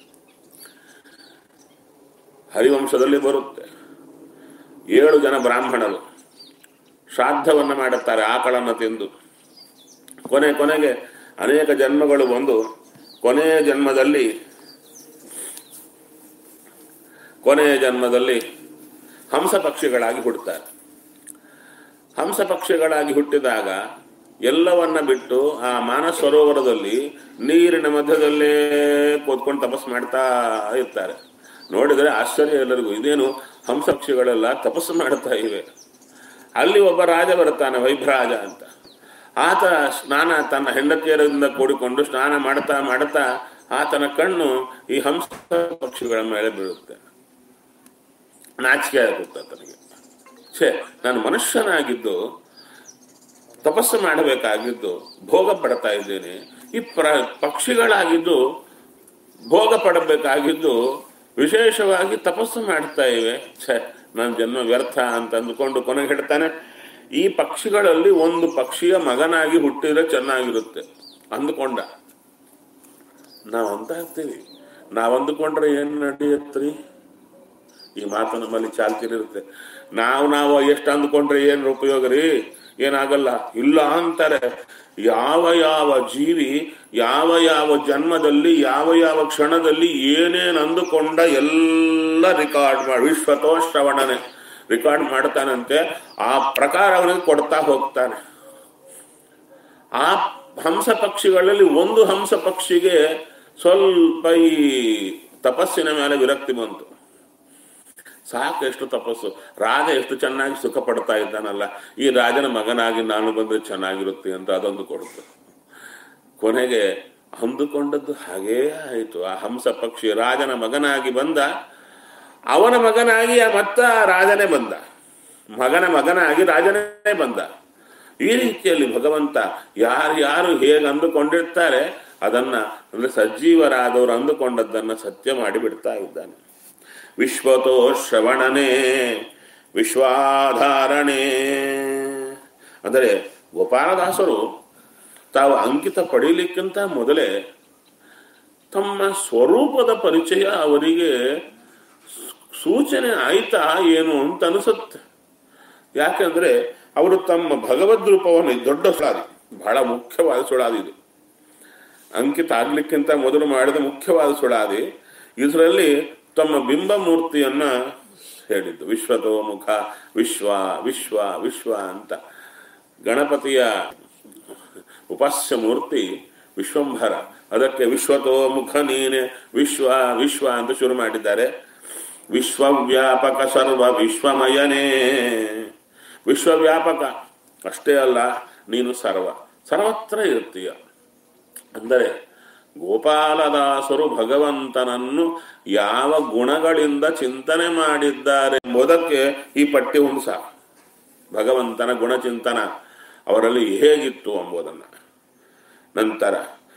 ಹರಿವಂಶದಲ್ಲಿ ಬರುತ್ತೆ, 7 ಜನ ಬ್ರಾಹ್ಮಣರು ಶ್ರಾದ್ದವನ್ನು ಮಾಡುತ್ತಾರೆ ಆಕಳನ್ನು ತಿಂದು. ಕೊನೆಗೆ ಅನೇಕ ಜನ್ಮಗಳು ಬಂದು ಕೊನೆಯ ಜನ್ಮದಲ್ಲಿ ಹಂಸ ಪಕ್ಷಿಗಳಾಗಿ ಹುಟ್ಟುತ್ತಾರೆ. ಹಂಸ ಪಕ್ಷಿಗಳಾಗಿ ಹುಟ್ಟಿದಾಗ ಎಲ್ಲವನ್ನ ಬಿಟ್ಟು ಆ ಮಾನಸ ಸರೋವರದಲ್ಲಿ ನೀರಿನ ಮಧ್ಯದಲ್ಲೇ ಕೂತ್ಕೊಂಡು ತಪಸ್ಸು ಮಾಡ್ತಾ ಇರ್ತಾರೆ. ನೋಡಿದರೆ ಆಶ್ಚರ್ಯ ಎಲ್ಲರಿಗೂ, ಇದೇನು ಹಂಸ ಪಕ್ಷಿಗಳೆಲ್ಲ ತಪಸ್ಸು ಮಾಡ್ತಾ ಇವೆ. ಅಲ್ಲಿ ಒಬ್ಬ ರಾಜ ಬರ್ತಾನೆ, ವೈಭ್ರಾಜ ಅಂತ. ಆತ ತನ್ನ ಹೆಂಡತಿಯರಿಂದ ಕೂಡಿಕೊಂಡು ಸ್ನಾನ ಮಾಡ್ತಾ ಮಾಡ್ತಾ ಆತನ ಕಣ್ಣು ಈ ಹಂಸ ಪಕ್ಷಿಗಳ ಮೇಲೆ ಬೀಳುತ್ತೆ. ನಾಚಿಕೆ ಆಗುತ್ತೆ ಆತನಿಗೆ. ನಾನು ಮನುಷ್ಯನಾಗಿದ್ದು ತಪಸ್ಸು ಮಾಡಬೇಕಾಗಿದ್ದು ಭೋಗ ಪಡ್ತಾ ಇದ್ದೇನೆ, ಈ ಪಕ್ಷಿಗಳಾಗಿದ್ದು ಭೋಗ ಪಡಬೇಕಾಗಿದ್ದು ವಿಶೇಷವಾಗಿ ತಪಸ್ಸು ಮಾಡ್ತಾ ಇವೆ. ನನ್ನ ಜನ್ಮ ವ್ಯರ್ಥ ಅಂತ ಅಂದುಕೊಂಡು ಕೊನೆಗೆ ಹೇಳ್ತಾನೆ, ಈ ಪಕ್ಷಿಗಳಲ್ಲಿ ಒಂದು ಪಕ್ಷಿಯ ಮಗನಾಗಿ ಹುಟ್ಟಿದ್ರೆ ಚೆನ್ನಾಗಿರುತ್ತೆ ಅಂದುಕೊಂಡ. ನಾವು ಅಂತ ಇರ್ತೀವಿ, ನಾವು ಅಂದುಕೊಂಡ್ರೆ ಏನು ನಡೆಯತ್ರಿ? ಈ ಮಾತು ನಮ್ಮಲ್ಲಿ ಚಾಲ್ತಿಲಿರುತ್ತೆ. ನಾವು ಎಷ್ಟು ಅಂದುಕೊಂಡ್ರೆ ಏನು ಉಪಯೋಗ ರೀ? ಏನಾಗಲ್ಲ. ಇಲ್ಲ ಅಂತಾರೆ. ಯಾವ ಜೀವಿ ಯಾವ ಜನ್ಮದಲ್ಲಿ ಯಾವ ಕ್ಷಣದಲ್ಲಿ ಏನೇನು ಅಂದುಕೊಂಡ ಎಲ್ಲ ರಿಕಾರ್ಡ್ ಮಾಡಿ, ವಿಶ್ವತೋ ಶ್ರವಣನೆ ರಿಕಾರ್ಡ್ ಮಾಡ್ತಾನಂತೆ. ಆ ಪ್ರಕಾರ ಅವನಿಗೆ ಕೊಡ್ತಾ ಹೋಗ್ತಾನೆ. ಆ ಹಂಸ ಪಕ್ಷಿಗಳಲ್ಲಿ ಒಂದು ಹಂಸ ಪಕ್ಷಿಗೆ ಸ್ವಲ್ಪ ಈ ತಪಸ್ಸಿನ ಮೇಲೆ ವಿರಕ್ತಿ ಬಂತು. ಸಾಕೆಷ್ಟು ತಪಸ್ಸು, ರಾಜ ಎಷ್ಟು ಚೆನ್ನಾಗಿ ಸುಖ ಪಡ್ತಾ ಇದ್ದಾನಲ್ಲ, ಈ ರಾಜನ ಮಗನಾಗಿ ನಾನು ಬಂದ್ರೆ ಚೆನ್ನಾಗಿರುತ್ತೆ ಅಂತ ಅದೊಂದು ಕೊಡ್ತು. ಕೊನೆಗೆ ಅಂದುಕೊಂಡದ್ದು ಹಾಗೇ ಆಯಿತು. ಆ ಹಂಸ ಪಕ್ಷಿ ರಾಜನ ಮಗನಾಗಿ ಬಂದ, ಅವನ ಮಗನಾಗಿ ಮತ್ತ ರಾಜನೇ ಬಂದ, ಮಗನ ಮಗನಾಗಿ ರಾಜನೇ ಬಂದ. ಈ ರೀತಿಯಲ್ಲಿ ಭಗವಂತ ಯಾರು ಹೇಗೆ ಅಂದುಕೊಂಡಿರ್ತಾರೆ ಅದನ್ನ, ಅಂದ್ರೆ ಸಜ್ಜೀವರಾದವರು ಅಂದುಕೊಂಡದ್ದನ್ನ ಸತ್ಯ ಮಾಡಿ ಬಿಡ್ತಾ ಇದ್ದಾನೆ. ವಿಶ್ವತೋ ಶ್ರವಣನೇ ವಿಶ್ವಾಧಾರಣೆ. ಅಂದರೆ ಗೋಪಾಲದಾಸರು ತಾವು ಅಂಕಿತ ಪಡೀಲಿಕ್ಕಿಂತ ಮೊದಲೇ ತಮ್ಮ ಸ್ವರೂಪದ ಪರಿಚಯ ಅವರಿಗೆ ಸೂಚನೆ ಆಯ್ತಾ ಏನು ಅಂತ ಅನಿಸುತ್ತೆ. ಯಾಕೆಂದ್ರೆ ಅವರು ತಮ್ಮ ಭಗವದ್ ರೂಪವನ್ನು, ದೊಡ್ಡ ಸುಳಾದಿ, ಬಹಳ ಮುಖ್ಯವಾದ ಸುಳಾದಿ ಇದು. ಅಂಕಿತ ಆಗ್ಲಿಕ್ಕಿಂತ ಮೊದಲು ಮಾಡಿದ ಮುಖ್ಯವಾದ ಸುಳಾದಿ. ಇದರಲ್ಲಿ ತಮ್ಮ ಬಿಂಬ ಮೂರ್ತಿಯನ್ನ ಹೇಳಿದ್ದು. ವಿಶ್ವತೋ ಮುಖ ವಿಶ್ವ ವಿಶ್ವ ವಿಶ್ವ ಅಂತ. ಗಣಪತಿಯ ಉಪಾಸ್ಯ ಮೂರ್ತಿ ವಿಶ್ವಂಭರ, ಅದಕ್ಕೆ ವಿಶ್ವತೋ ಮುಖ ನೀನೆ ವಿಶ್ವ ವಿಶ್ವ ಅಂತ ಶುರು ಮಾಡಿದ್ದಾರೆ. ವಿಶ್ವವ್ಯಾಪಕ ಸರ್ವ ವಿಶ್ವಮಯನೇ. ವಿಶ್ವವ್ಯಾಪಕ ಅಷ್ಟೇ ಅಲ್ಲ, ನೀನು ಸರ್ವತ್ರ ಇರ್ತೀಯ. ಅಂದರೆ ಗೋಪಾಲದಾಸರು ಭಗವಂತನನ್ನು ಯಾವ ಗುಣಗಳಿಂದ ಚಿಂತನೆ ಮಾಡಿದ್ದಾರೆ ಎಂಬುದಕ್ಕೆ ಈ ಪಟ್ಟಿ ಹುಂಸ. ಭಗವಂತನ ಗುಣಚಿಂತನ ಅವರಲ್ಲಿ ಹೇಗಿತ್ತು ಎಂಬುದನ್ನು. ನಂತರ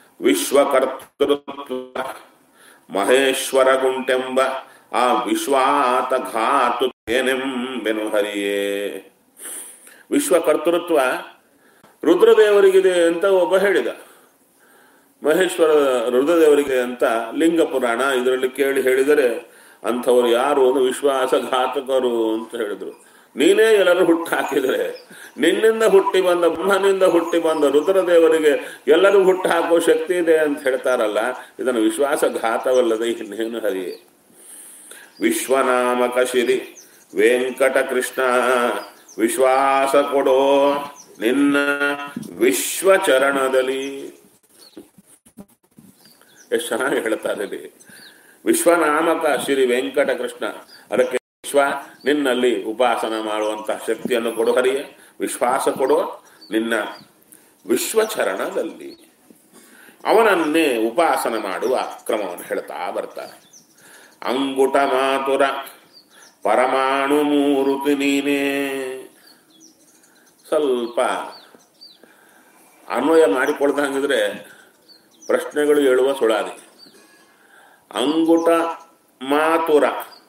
ವಿಶ್ವಕರ್ತೃತ್ವ ಮಹೇಶ್ವರ ಗುಂಟೆಂಬ ಆ ವಿಶ್ವಾತ ಘಾತು ಏನೆಂಬೆನು ಹರಿಯೇ. ವಿಶ್ವಕರ್ತೃತ್ವ ರುದ್ರದೇವರಿಗಿದೆ ಅಂತ ಒಬ್ಬ ಹೇಳಿದ. ಮಹೇಶ್ವರ ರುದ್ರದೇವರಿಗೆ ಅಂತ ಲಿಂಗ ಪುರಾಣ ಇದರಲ್ಲಿ ಕೇಳಿ ಹೇಳಿದರೆ ಅಂಥವ್ರು ಯಾರು ಒಂದು ವಿಶ್ವಾಸಘಾತಕರು ಅಂತ ಹೇಳಿದ್ರು. ನೀನೇ ಎಲ್ಲರೂ ಹುಟ್ಟು ಹಾಕಿದರೆ ನಿನ್ನಿಂದ ಹುಟ್ಟಿ ಬಂದ ಬ್ರಹ್ಮನಿಂದ ಹುಟ್ಟಿ ಬಂದ ರುದ್ರದೇವರಿಗೆ ಎಲ್ಲರೂ ಹುಟ್ಟು ಹಾಕೋ ಶಕ್ತಿ ಇದೆ ಅಂತ ಹೇಳ್ತಾರಲ್ಲ, ಇದನ್ನು ವಿಶ್ವಾಸಘಾತವಲ್ಲದೆ ಇನ್ನೇನು ಹರಿಯೇ. ವಿಶ್ವನಾಮಕ ಶ್ರೀ ವೆಂಕಟ ಕೃಷ್ಣ ವಿಶ್ವಾಸ ಕೊಡೋ ನಿನ್ನ ವಿಶ್ವಚರಣದಲ್ಲಿ. ಎಷ್ಟು ಚೆನ್ನಾಗಿ ಹೇಳ್ತಾರೆ. ವಿಶ್ವನಾಮಕ ಶ್ರೀ ವೆಂಕಟ ಕೃಷ್ಣ, ಅದಕ್ಕೆ ವಿಶ್ವ ನಿನ್ನಲ್ಲಿ ಉಪಾಸನ ಮಾಡುವಂತಹ ಶಕ್ತಿಯನ್ನು ಕೊಡು ಹರಿಯೇ, ವಿಶ್ವಾಸ ಕೊಡು ನಿನ್ನ ವಿಶ್ವಚರಣದಲ್ಲಿ. ಅವನನ್ನೇ ಉಪಾಸನ ಮಾಡುವ ಕ್ರಮವನ್ನು ಹೇಳ್ತಾ ಬರ್ತಾರೆ. ಅಂಗುಟ ಮಾತುರ ಪರಮಾಣು ಮೂರುತಿ ನೀನೇ. ಸ್ವಲ್ಪ ಅನ್ವಯ ಮಾಡಿಕೊಳ್ದಂಗಿದ್ರೆ ಪ್ರಶ್ನೆಗಳು ಹೇಳುವ ಸುಳಾದಿ. ಅಂಗುಟ ಮಾತುರ,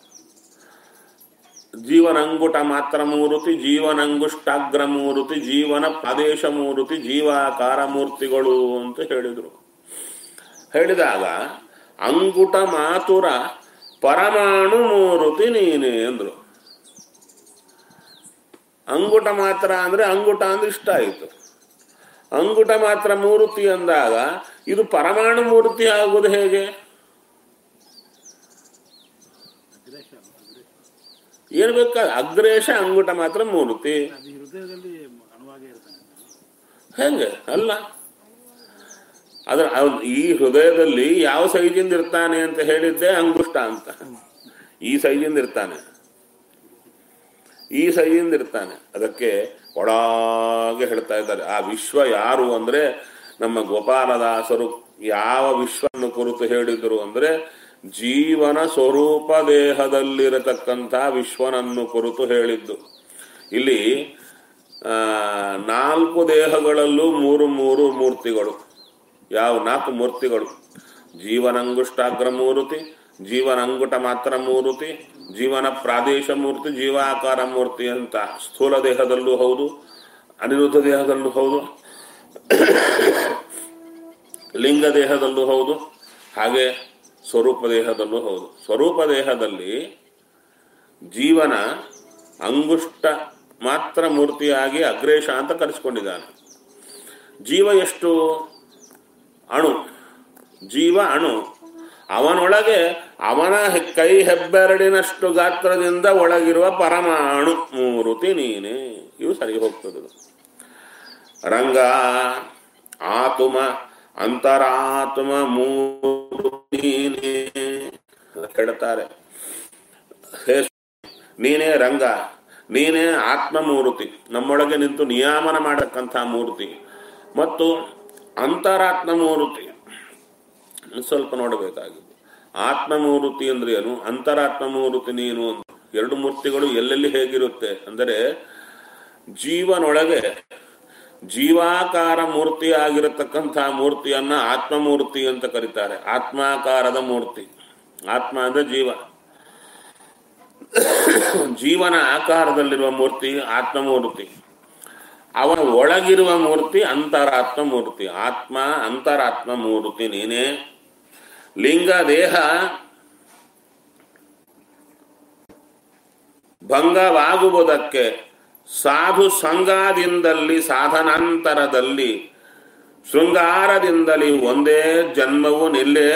ಜೀವನಂಗುಟ ಮಾತ್ರ ಮೂರುತಿ, ಜೀವನಂಗುಷ್ಟಾಗ್ರ ಮೂರುತಿ, ಜೀವನ ಪ್ರದೇಶ ಮೂರುತಿ, ಜೀವಾಕಾರ ಮೂರ್ತಿಗಳು ಅಂತ ಹೇಳಿದರು. ಹೇಳಿದಾಗ ಅಂಗುಟ ಮಾತುರ ಪರಮಾಣು ಮೂರುತಿ ನೀನೇ ಅಂದ್ರು. ಅಂಗುಟ ಮಾತ್ರ ಅಂದ್ರೆ ಅಂಗುಟ ಅಂದ್ರೆ ಇಷ್ಟ ಆಯಿತು. ಅಂಗುಟ ಮಾತ್ರ ಮೂರ್ತಿ ಅಂದಾಗ ಇದು ಪರಮಾಣು ಮೂರ್ತಿ ಆಗುವುದು ಹೇಗೆ? ಏನ್ ಬೇಕಾದ ಅಗ್ರೇಶ ಅಂಗುಟ ಮಾತ್ರ ಮೂರ್ತಿ ಹೆಂಗೆ ಅಲ್ಲ. ಅದ್ರ ಈ ಹೃದಯದಲ್ಲಿ ಯಾವ ಸೈಜಿಂದ ಇರ್ತಾನೆ ಅಂತ ಹೇಳಿದ್ದೆ ಅಂಗುಷ್ಟ ಅಂತ. ಈ ಸೈಜಿಂದ ಇರ್ತಾನೆ, ಈ ಸೈಜಿಂದ ಇರ್ತಾನೆ. ಅದಕ್ಕೆ ಒಳಗೆ ಹೇಳ್ತಾ ಇದ್ದಾರೆ. ಆ ವಿಶ್ವ ಯಾರು ಅಂದ್ರೆ ನಮ್ಮ ಗೋಪಾಲದಾಸರು ಯಾವ ವಿಶ್ವವನ್ನು ಕುರಿತು ಹೇಳಿದರು ಅಂದ್ರೆ ಜೀವನ ಸ್ವರೂಪ ದೇಹದಲ್ಲಿರತಕ್ಕಂಥ ವಿಶ್ವನನ್ನು ಕುರಿತು ಹೇಳಿದ್ದು. ಇಲ್ಲಿ 4 ದೇಹಗಳಲ್ಲೂ 3 ಮೂರ್ತಿಗಳು. ಯಾವ 4 ಮೂರ್ತಿಗಳು? ಜೀವನಂಗುಷ್ಟಾಗ್ರ ಮೂರ್ತಿ, ಜೀವನಂಗುಟ ಮಾತ್ರ ಮೂರ್ತಿ, ಜೀವನ ಪ್ರಾದೇಶ ಮೂರ್ತಿ, ಜೀವಾಕಾರ ಮೂರ್ತಿ ಅಂತ. ಸ್ಥೂಲ ದೇಹದಲ್ಲೂ ಹೌದು, ಅನಿರುದ್ಧ ದೇಹದಲ್ಲೂ ಹೌದು, ಲಿಂಗ ದೇಹದಲ್ಲೂ ಹೌದು, ಹಾಗೆ ಸ್ವರೂಪ ದೇಹದಲ್ಲೂ ಹೌದು. ಸ್ವರೂಪ ದೇಹದಲ್ಲಿ ಜೀವನ ಅಂಗುಷ್ಟ ಮಾತ್ರ ಮೂರ್ತಿಯಾಗಿ ಅಗ್ರೇಶ ಅಂತ ಕರೆಸಿಕೊಂಡಿದ್ದಾನೆ. ಜೀವ ಎಷ್ಟು? ಅಣು. ಜೀವ ಅಣು. ಅವನೊಳಗೆ ಅವನ ಕೈ ಹೆಬ್ಬೆರಡಿನಷ್ಟು ಗಾತ್ರದಿಂದ ಒಳಗಿರುವ ಪರಮಾಣು ಮೂರ್ತಿ ನೀನೆ. ಇವು ಸರಿ ಹೋಗ್ತದೆ. ರಂಗ ಆತುಮ ಅಂತರಾತ್ಮ ಮೂರ್ತಿ ನೀನೆ ಹೇಳ್ತಾರೆ. ನೀನೇ ರಂಗ, ನೀನೇ ಆತ್ಮಮೂರ್ತಿ, ನಮ್ಮೊಳಗೆ ನಿಂತು ನಿಯಾಮನ ಮಾಡತಕ್ಕಂಥ ಮೂರ್ತಿ. ಮತ್ತು ಅಂತರಾತ್ಮ ಮೂರ್ತಿ ಸ್ವಲ್ಪ ನೋಡಬೇಕಾಗಿದ್ದು. ಆತ್ಮಮೂರ್ತಿ ಅಂದ್ರೆ ಏನು, ಅಂತರಾತ್ಮ ಮೂರ್ತಿ ನೀನು. 2 ಮೂರ್ತಿಗಳು ಎಲ್ಲೆಲ್ಲಿ ಹೇಗಿರುತ್ತೆ ಅಂದರೆ ಜೀವನೊಳಗೆ ಜೀವಾಕಾರ ಮೂರ್ತಿ ಆಗಿರತಕ್ಕಂಥ ಮೂರ್ತಿಯನ್ನ ಆತ್ಮಮೂರ್ತಿ ಅಂತ ಕರೀತಾರೆ. ಆತ್ಮಾಕಾರದ ಮೂರ್ತಿ. ಆತ್ಮ ಅಂದ್ರೆ ಜೀವ. ಜೀವನ ಆಕಾರದಲ್ಲಿರುವ ಮೂರ್ತಿ ಆತ್ಮಮೂರ್ತಿ. ಅವನ ಒಳಗಿರುವ ಮೂರ್ತಿ ಅಂತರಾತ್ಮ ಮೂರ್ತಿ. ಆತ್ಮ ಅಂತರಾತ್ಮ ಮೂರ್ತಿ ನೀನೇ. ಲಿಂಗ ದೇಹ ಭಂಗವಾಗುವುದಕ್ಕೆ ಸಾಧು ಸಂಘದಿಂದಲಿ ಸಾಧನಾಂತರದಲ್ಲಿ ಶೃಂಗಾರದಿಂದಲೇ ಒಂದೇ ಜನ್ಮವು ನಿಲ್ಲೇ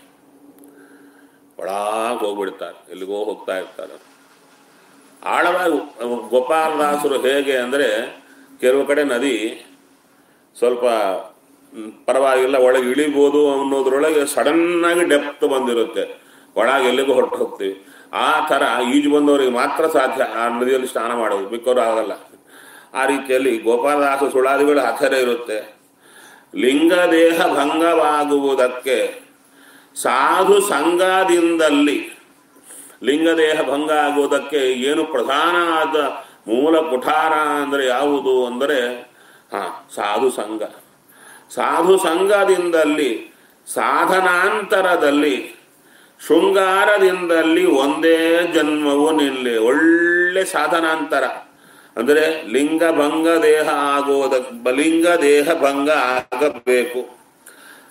ಒಳಗೆ ಹೋಗ್ಬಿಡ್ತಾರೆ. ಎಲ್ಲಿಗೋ ಹೋಗ್ತಾ ಇರ್ತಾರೆ. ಆಳವಾಗಿ ಗೋಪಾಲದಾಸರು ಹೇಗೆ ಅಂದರೆ ಕೆಲವು ಕಡೆ ನದಿ ಸ್ವಲ್ಪ ಪರವಾಗಿಲ್ಲ, ಒಳಗೆ ಇಳಿಬೋದು ಅನ್ನೋದ್ರೊಳಗೆ ಸಡನ್ನಾಗಿ ಡೆಪ್ತ್ ಬಂದಿರುತ್ತೆ, ಒಳಗೆ ಎಲ್ಲಿಗೂ ಹೊರಟು ಹೋಗ್ತೀವಿ. ಆ ಥರ ಈಜು ಬಂದವರಿಗೆ ಮಾತ್ರ ಸಾಧ್ಯ ಆ ನದಿಯಲ್ಲಿ ಸ್ನಾನ ಮಾಡೋದು, ಮಿಕ್ಕವರು ಆಗಲ್ಲ. ಆ ರೀತಿಯಲ್ಲಿ ಗೋಪಾಲದಾಸ ಸುಳಾದಿಗಳು ಆ ಥರ ಇರುತ್ತೆ. ಲಿಂಗದೇಹ ಭಂಗವಾಗುವುದಕ್ಕೆ ಸಾಧು ಸಂಘದಿಂದಲ್ಲಿ, ಲಿಂಗದೇಹ ಭಂಗ ಆಗುವುದಕ್ಕೆ ಏನು ಪ್ರಧಾನ ಆದ ಮೂಲ ಕುಠಾರ ಅಂದರೆ ಯಾವುದು ಅಂದರೆ ಸಾಧು ಸಂಘ. ಸಾಧು ಸಂಘದಿಂದಲ್ಲಿ ಸಾಧನಾಂತರದಲ್ಲಿ ಶೃಂಗಾರದಿಂದಲ್ಲಿ ಒಂದೇ ಜನ್ಮವು ನಿಲ್ಲಿ. ಒಳ್ಳೆ ಸಾಧನಾಂತರ ಅಂದರೆ ಲಿಂಗ ಭಂಗ ದೇಹ ಆಗುವುದ ಲಿಂಗ ದೇಹ ಭಂಗ ಆಗಬೇಕು.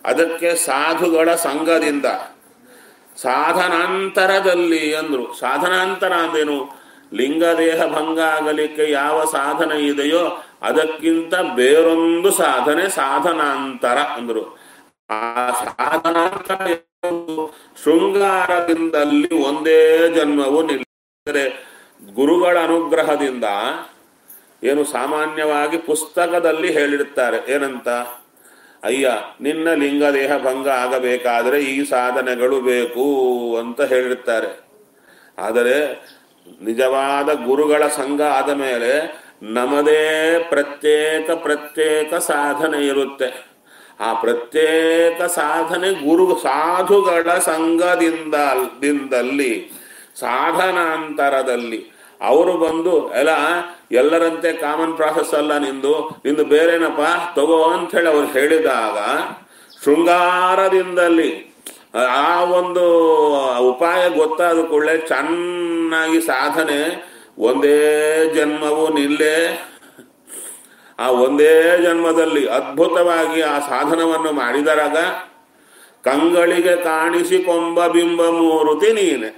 ಅದಕ್ಕೆ ಸಾಧುಗಳ ಸಂಘದಿಂದ ಸಾಧನಾಂತರದಲ್ಲಿ ಅಂದ್ರು. ಸಾಧನಾಂತರ ಅಂದೇನು? ಲಿಂಗದೇಹ ಭಂಗ ಆಗಲಿಕ್ಕೆ ಯಾವ ಸಾಧನೆ ಇದೆಯೋ ಅದಕ್ಕಿಂತ ಬೇರೊಂದು ಸಾಧನೆ ಸಾಧನಾಂತರ ಅಂದ್ರು. ಆ ಸಾಧನಾಂತರ ಶೃಂಗಾರದಿಂದಲ್ಲಿ ಒಂದೇ ಜನ್ಮವು ನಿಲ್ಲಿಸಿದರೆ ಗುರುಗಳ ಅನುಗ್ರಹದಿಂದ ಏನು ಸಾಮಾನ್ಯವಾಗಿ ಪುಸ್ತಕದಲ್ಲಿ ಹೇಳಿರ್ತಾರೆ ಏನಂತ, ಅಯ್ಯ ನಿನ್ನ ಲಿಂಗದೇಹ ಭಂಗ ಆಗಬೇಕಾದರೆ ಈ ಸಾಧನೆಗಳು ಬೇಕು ಅಂತ ಹೇಳಿರ್ತಾರೆ. ಆದರೆ ನಿಜವಾದ ಗುರುಗಳ ಸಂಘ ಆದ ಮೇಲೆ ನಮ್ಮದೇ ಪ್ರತ್ಯೇಕ ಸಾಧನೆ ಇರುತ್ತೆ. ಆ ಪ್ರತ್ಯೇಕ ಸಾಧನೆ ಸಾಧುಗಳ ಸಂಘದಿಂದಲ್ಲಿ ಸಾಧನಾಂತರದಲ್ಲಿ ಅವರು ಬಂದು ಎಲ್ಲರಂತೆ ಕಾಮನ್ ಪ್ರಾಸೆಸ್ ಅಲ್ಲ, ನಿಂದು ಬೇರೆನಪ್ಪ ತಗೋ ಅಂತ ಹೇಳಿ ಅವ್ರು ಹೇಳಿದಾಗ ಶೃಂಗಾರದಿಂದಲ್ಲಿ ಆ ಒಂದು ಉಪಾಯ ಗೊತ್ತಾದ ಕೂಡಲೇ ಚೆನ್ನಾಗಿ ಸಾಧನೆ ಒಂದೇ ಜನ್ಮವು ನಿಲ್ಲೇ ಆ ಒಂದೇ ಜನ್ಮದಲ್ಲಿ ಅದ್ಭುತವಾಗಿ ಆ ಸಾಧನವನ್ನು ಮಾಡಿದರಾಗ ಕಂಗಳಿಗೆ ಕಾಣಿಸಿಕೊಂಬ ಬಿಂಬ ಮೂರುತಿ ನೀನೆ.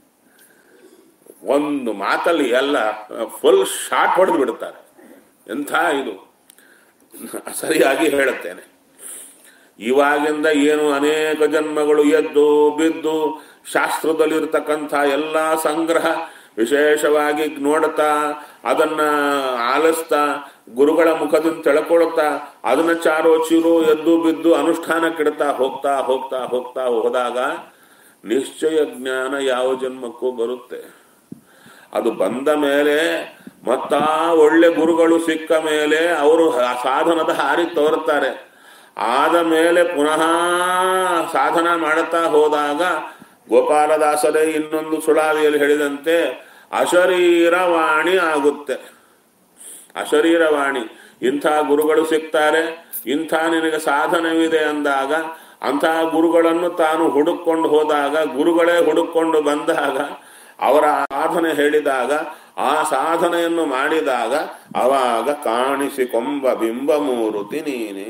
ಒಂದು ಮಾತಲ್ಲಿ ಎಲ್ಲ ಫುಲ್ ಶಾಟ್ ಹೊಡೆದು ಬಿಡುತ್ತಾರೆ. ಎಂಥ ಇದು ಸರಿಯಾಗಿ ಹೇಳುತ್ತೇನೆ. ಇವಾಗಿಂದ ಏನು ಅನೇಕ ಜನ್ಮಗಳು ಎದ್ದು ಬಿದ್ದು ಶಾಸ್ತ್ರದಲ್ಲಿರ್ತಕ್ಕಂಥ ಎಲ್ಲ ಸಂಗ್ರಹ ವಿಶೇಷವಾಗಿ ನೋಡುತ್ತಾ ಅದನ್ನ ಆಲಿಸ್ತಾ ಗುರುಗಳ ಮುಖದಿಂದ ತಿಳ್ಕೊಳ್ತಾ ಅದನ್ನ ಚಾರೋ ಚೀರೋ ಎದ್ದು ಬಿದ್ದು ಅನುಷ್ಠಾನಕ್ಕಿಡ್ತಾ ಹೋಗ್ತಾ ಹೋಗ್ತಾ ಹೋಗ್ತಾ ಹೋದಾಗ ನಿಶ್ಚಯ ಜ್ಞಾನ ಯಾವ ಜನ್ಮಕ್ಕೂ ಬರುತ್ತೆ. ಅದು ಬಂದ ಮೇಲೆ ಮತ್ತ ಒಳ್ಳೆ ಗುರುಗಳು ಸಿಕ್ಕ ಮೇಲೆ ಅವರು ಸಾಧನದ ಹಾರಿ ತೋರುತ್ತಾರೆ. ಆದ ಮೇಲೆ ಪುನಃ ಸಾಧನ ಮಾಡುತ್ತಾ ಹೋದಾಗ ಗೋಪಾಲದಾಸರೇ ಇನ್ನೊಂದು ಸುಳಾದಿಯಲ್ಲಿ ಹೇಳಿದಂತೆ ಅಶರೀರವಾಣಿ ಆಗುತ್ತೆ. ಅಶರೀರವಾಣಿ, ಇಂಥ ಗುರುಗಳು ಸಿಗ್ತಾರೆ, ಇಂಥ ನಿನಗೆ ಸಾಧನವಿದೆ ಅಂದಾಗ ಅಂಥ ಗುರುಗಳನ್ನು ತಾನು ಹುಡುಕೊಂಡು ಹೋದಾಗ, ಗುರುಗಳೇ ಹುಡುಕೊಂಡು ಬಂದಾಗ, ಅವರ ಸಾಧನೆ ಹೇಳಿದಾಗ, ಆ ಸಾಧನೆಯನ್ನು ಮಾಡಿದಾಗ ಅವಾಗ ಕಾಣಿಸಿಕೊಂಬ ಬಿಂಬ ಮೂರುತಿ ನೀನೆ.